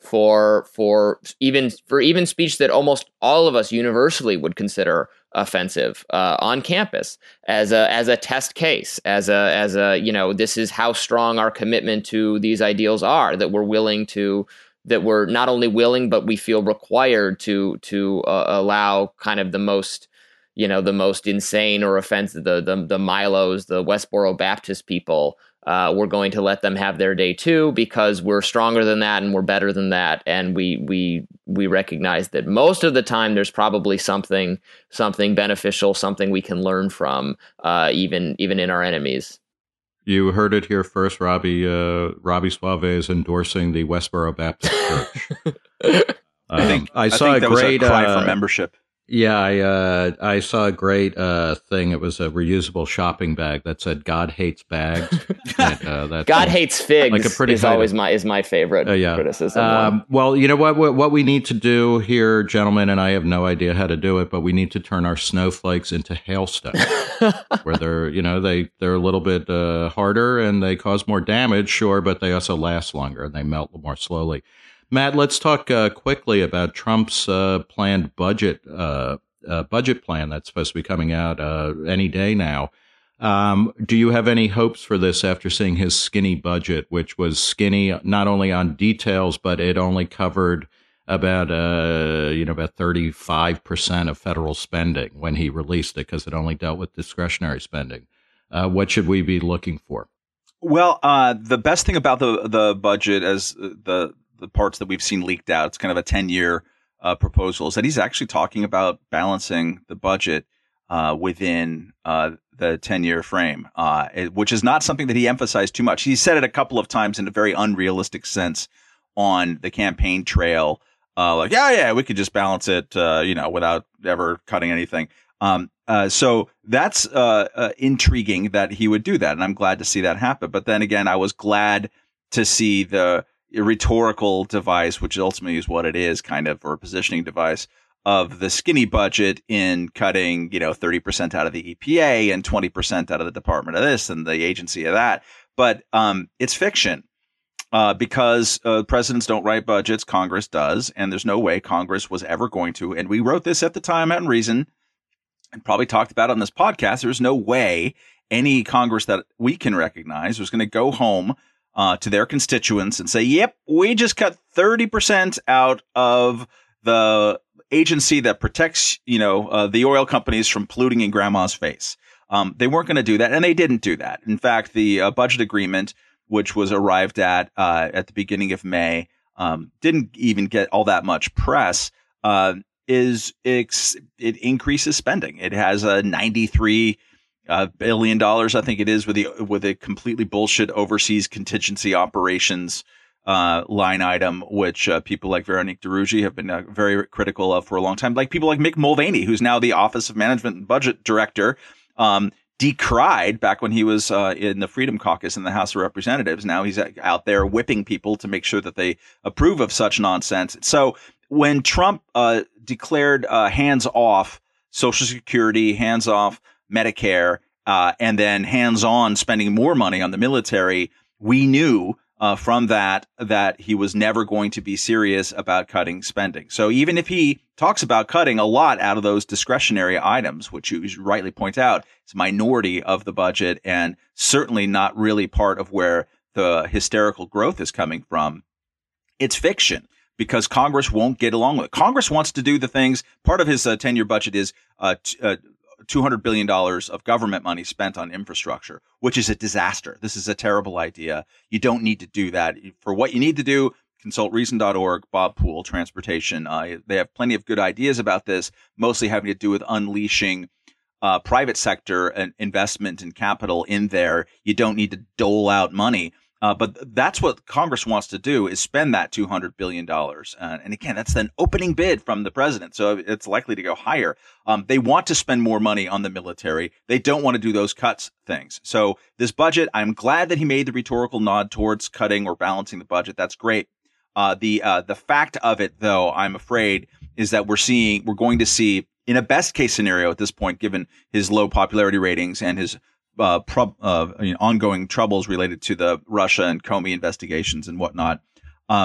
for for even for even speech that almost all of us universally would consider offensive uh, on campus as a as a test case, as a as a you know, this is how strong our commitment to these ideals are, that we're willing to that we're not only willing but we feel required to to uh, allow kind of the most you know the most insane or offensive the the the Milos, the Westboro Baptist people. Uh, we're going to let them have their day too, because we're stronger than that and we're better than that, and we we we recognize that most of the time there's probably something something beneficial, something we can learn from, uh, even even in our enemies. You heard it here first. Robbie uh, Robbie Suave is endorsing the Westboro Baptist Church. um, I think I saw I think a that great was a cry uh, for membership. Yeah, I uh, I saw a great uh, thing. It was a reusable shopping bag that said "God hates bags." and, uh, that God thing, hates figs like a pretty is title. always my is my favorite uh, yeah. criticism. Um, well, you know what, what what we need to do here, gentlemen, and I have no idea how to do it, but we need to turn our snowflakes into hailstones, where they're you know they they're a little bit uh, harder and they cause more damage, sure, but they also last longer and they melt more slowly. Matt, let's talk uh, quickly about Trump's uh, planned budget. Uh, Uh, budget plan that's supposed to be coming out uh, any day now. Um, do you have any hopes for this after seeing his skinny budget, which was skinny not only on details, but it only covered about uh, you know about thirty-five percent of federal spending when he released it, because it only dealt with discretionary spending? Uh, what should we be looking for? Well, uh, the best thing about the the budget, as the the parts that we've seen leaked out, it's kind of a ten year Uh, proposals, that he's actually talking about balancing the budget uh, within uh, the ten-year frame, uh, it, which is not something that he emphasized too much. He said it a couple of times in a very unrealistic sense on the campaign trail, uh, like, yeah, yeah, we could just balance it, uh, you know, without ever cutting anything. Um, uh, so that's uh, uh, intriguing that he would do that, and I'm glad to see that happen. But then again, I was glad to see the a rhetorical device, which ultimately is what it is, kind of, or a positioning device, of the skinny budget in cutting, you know, thirty percent out of the E P A and twenty percent out of the Department of this and the agency of that. But um, it's fiction uh, because uh, presidents don't write budgets. Congress does. And there's no way Congress was ever going to. And we wrote this at the time out in Reason and probably talked about it on this podcast. There's no way any Congress that we can recognize was going to go home Uh, to their constituents and say, yep, we just cut thirty percent out of the agency that protects, you know, uh, the oil companies from polluting in grandma's face. Um, they weren't going to do that, and they didn't do that. In fact, the uh, budget agreement, which was arrived at uh, at the beginning of May, um, didn't even get all that much press, uh, is ex- it increases spending. It has a ninety-three Uh, billion dollars, I think it is, with the with a completely bullshit overseas contingency operations uh, line item, which uh, people like Veronique DeRougy have been uh, very critical of for a long time. Like people like Mick Mulvaney, who's now the Office of Management and Budget Director, um, decried back when he was uh, in the Freedom Caucus in the House of Representatives. Now he's out there whipping people to make sure that they approve of such nonsense. So when Trump uh, declared uh, hands off Social Security, hands off Medicare, uh, and then hands-on spending more money on the military, we knew uh, from that that he was never going to be serious about cutting spending. So even if he talks about cutting a lot out of those discretionary items, which you rightly point out, it's a minority of the budget and certainly not really part of where the hysterical growth is coming from, it's fiction, because Congress won't get along with it. Congress wants to do the things. Part of his uh, ten-year budget is uh, t- uh two hundred billion dollars of government money spent on infrastructure, which is a disaster. This is a terrible idea. You don't need to do that. For what you need to do, consult reason dot org, Bob Poole, transportation. Uh, they have plenty of good ideas about this, mostly having to do with unleashing uh, private sector and investment and capital in there. You don't need to dole out money. Uh, but that's what Congress wants to do, is spend that two hundred billion dollars. Uh, and again, that's an opening bid from the president, so it's likely to go higher. Um, they want to spend more money on the military. They don't want to do those cuts things. So this budget, I'm glad that he made the rhetorical nod towards cutting or balancing the budget. That's great. Uh, the uh, the fact of it, though, I'm afraid, is that we're seeing, we're going to see, in a best case scenario at this point, given his low popularity ratings and his Uh, pro- uh, you know, ongoing troubles related to the Russia and Comey investigations and whatnot, um,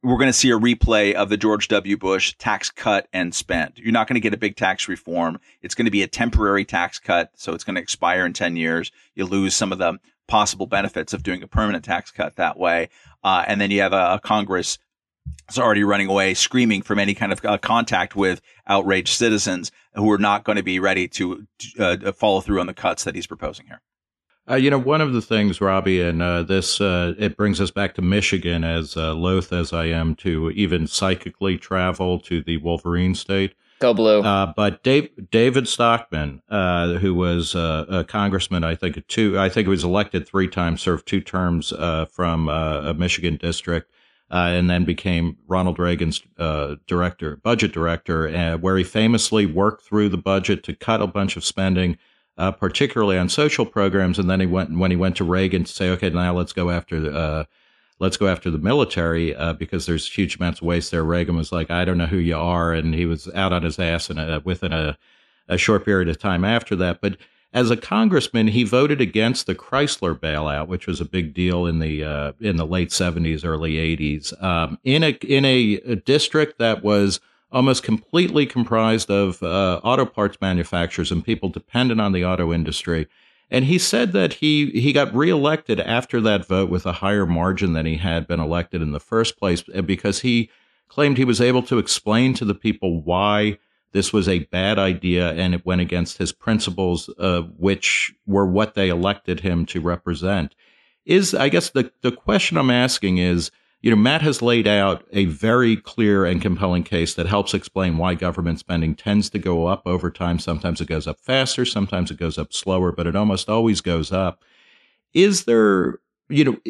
we're going to see a replay of the George W. Bush tax cut and spend. You're not going to get a big tax reform. It's going to be a temporary tax cut, so it's going to expire in ten years. You lose some of the possible benefits of doing a permanent tax cut that way. Uh, and then you have a, a Congress that's already running away, screaming from any kind of uh, contact with outraged citizens who are not going to be ready to uh, follow through on the cuts that he's proposing here. Uh, you know, one of the things, Robbie, and uh, this, uh, it brings us back to Michigan, as uh, loath as I am to even psychically travel to the Wolverine state. Go Blue. Uh, but Dave, David Stockman, uh, who was uh, a congressman, I think, two, I think he was elected three times, served two terms uh, from uh, a Michigan district, uh, and then became Ronald Reagan's uh, director, budget director, uh, where he famously worked through the budget to cut a bunch of spending, Uh, particularly on social programs, and then he went when he went to Reagan to say, okay, now let's go after the uh, let's go after the military uh, because there's huge amounts of waste there. Reagan was like, I don't know who you are, and he was out on his ass in a, within a, a short period of time after that. But as a congressman, he voted against the Chrysler bailout, which was a big deal in the uh, in the late seventies, early eighties, um, in a in a, a district that was almost completely comprised of uh, auto parts manufacturers and people dependent on the auto industry. And he said that he, he got reelected after that vote with a higher margin than he had been elected in the first place, because he claimed he was able to explain to the people why this was a bad idea and it went against his principles, uh, which were what they elected him to represent. Is, I guess the, the question I'm asking is, you know, Matt has laid out a very clear and compelling case that helps explain why government spending tends to go up over time. Sometimes it goes up faster, sometimes it goes up slower, but it almost always goes up. Is there, you know,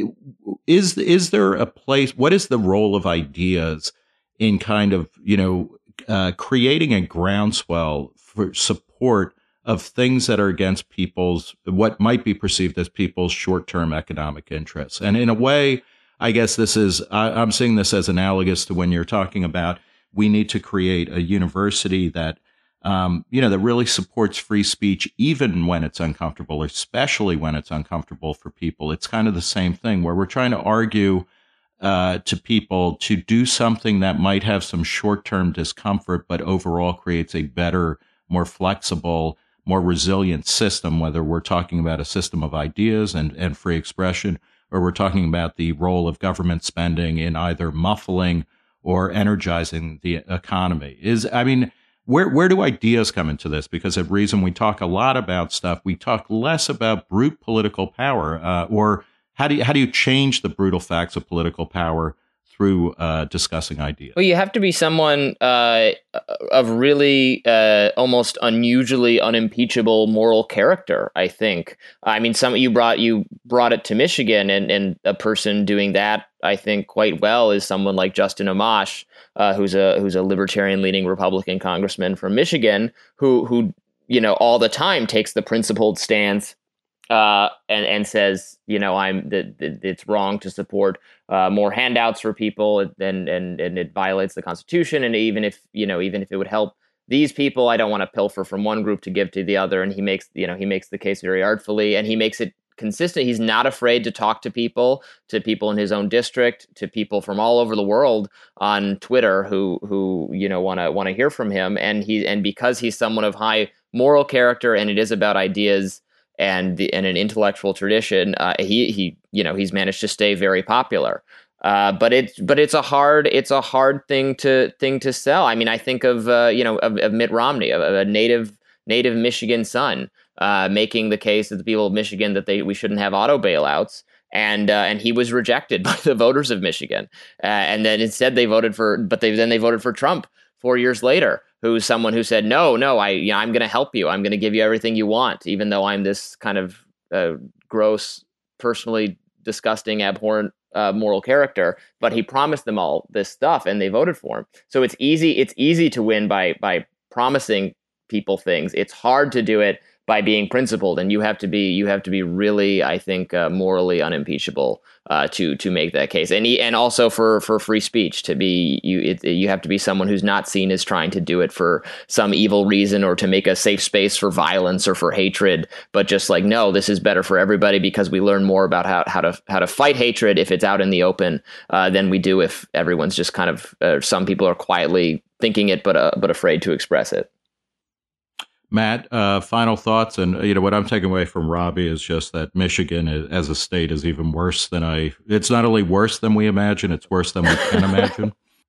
is is there a place? What is the role of ideas in kind of, you know, uh, creating a groundswell for support of things that are against people's, what might be perceived as people's short-term economic interests? And in a way, I guess this is, I, I'm seeing this as analogous to when you're talking about we need to create a university that, um, you know, that really supports free speech, even when it's uncomfortable, especially when it's uncomfortable for people. It's kind of the same thing where we're trying to argue uh, to people to do something that might have some short-term discomfort, but overall creates a better, more flexible, more resilient system, whether we're talking about a system of ideas and, and free expression, or we're talking about the role of government spending in either muffling or energizing the economy. Is, I mean, where where do ideas come into this? Because at Reason, we talk a lot about stuff. We talk less about brute political power, uh, or how do you, how do you change the brutal facts of political power through uh, discussing ideas? Well, you have to be someone uh, of really uh, almost unusually unimpeachable moral character, I think. I mean, some you brought you brought it to Michigan, and, and a person doing that, I think, quite well is someone like Justin Amash, uh, who's a who's a libertarian-leaning Republican congressman from Michigan, who who you know all the time takes the principled stance uh, and and says, you know, I'm that it's wrong to support uh, more handouts for people, and and and it violates the Constitution. And even if you know, even if it would help these people, I don't want to pilfer from one group to give to the other. And he makes you know he makes the case very artfully, and he makes it consistent. He's not afraid to talk to people, to people in his own district, to people from all over the world on Twitter who who you know want to want to hear from him. And he and because he's someone of high moral character, and it is about ideas and the, and an intellectual tradition, uh, he he you know he's managed to stay very popular. Uh, but it's but it's a hard it's a hard thing to thing to sell. I mean, I think of uh, you know of, of Mitt Romney, of, of a native native Michigan son, uh, making the case to the people of Michigan that they we shouldn't have auto bailouts, and uh, and he was rejected by the voters of Michigan, uh, and then instead they voted for, but they then they voted for Trump four years later, who's someone who said, no, no, I you know, I'm going to help you, I'm going to give you everything you want, even though I'm this kind of uh, gross, personally disgusting, abhorrent uh, moral character. But he promised them all this stuff, and they voted for him. So it's easy it's easy to win by by promising people things. It's hard to do it by being principled, and you have to be you have to be really, I think, uh, morally unimpeachable uh, to to make that case, and he, and also for, for free speech to be you it, you have to be someone who's not seen as trying to do it for some evil reason or to make a safe space for violence or for hatred, but just like, no, this is better for everybody because we learn more about how, how to how to fight hatred if it's out in the open uh, than we do if everyone's just kind of uh, some people are quietly thinking it but uh, but afraid to express it. Matt, uh, final thoughts. And, you know, what I'm taking away from Robbie is just that Michigan as a state is even worse than I, it's not only worse than we imagine, it's worse than we can imagine.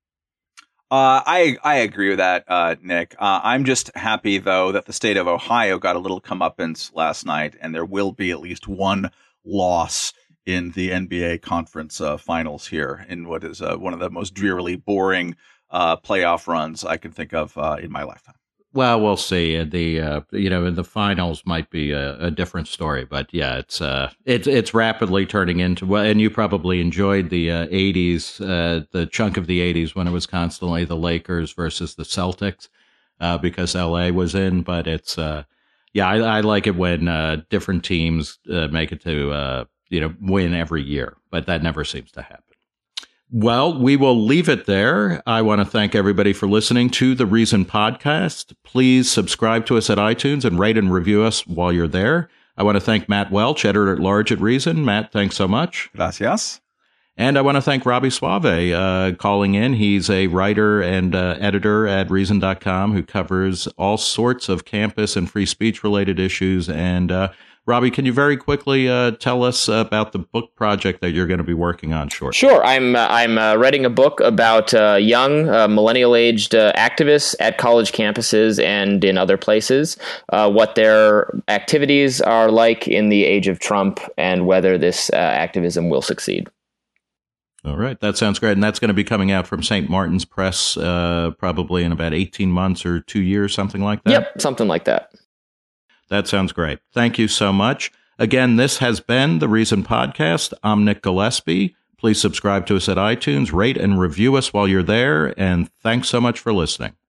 Uh, I I agree with that, uh, Nick. Uh, I'm just happy, though, that the state of Ohio got a little comeuppance last night, and there will be at least one loss in the N B A conference uh, finals here in what is uh, one of the most drearily boring uh, playoff runs I can think of uh, in my lifetime. Well, we'll see. The uh, you know, the finals might be a, a different story, but yeah, it's uh, it's it's rapidly turning into well. And you probably enjoyed the uh, eighties, uh, the chunk of the eighties when it was constantly the Lakers versus the Celtics uh, because L A was in. But it's uh, yeah, I, I like it when uh, different teams uh, make it to uh, you know win every year, but that never seems to happen. Well, we will leave it there. I want to thank everybody for listening to the Reason Podcast. Please subscribe to us at iTunes and rate and review us while you're there. I want to thank Matt Welch, editor-at-large at Reason. Matt, thanks so much. Gracias. And I want to thank Robbie Suave uh, calling in. He's a writer and uh, editor at Reason dot com who covers all sorts of campus and free speech-related issues. And uh, Robbie, can you very quickly uh, tell us about the book project that you're going to be working on shortly? Sure. I'm uh, I'm uh, writing a book about uh, young uh, millennial-aged uh, activists at college campuses and in other places, uh, what their activities are like in the age of Trump and whether this uh, activism will succeed. All right. That sounds great. And that's going to be coming out from Saint Martin's Press uh, probably in about eighteen months or two years, something like that? Yep, something like that. That sounds great. Thank you so much. Again, this has been the Reason Podcast. I'm Nick Gillespie. Please subscribe to us at iTunes, rate and review us while you're there, and thanks so much for listening.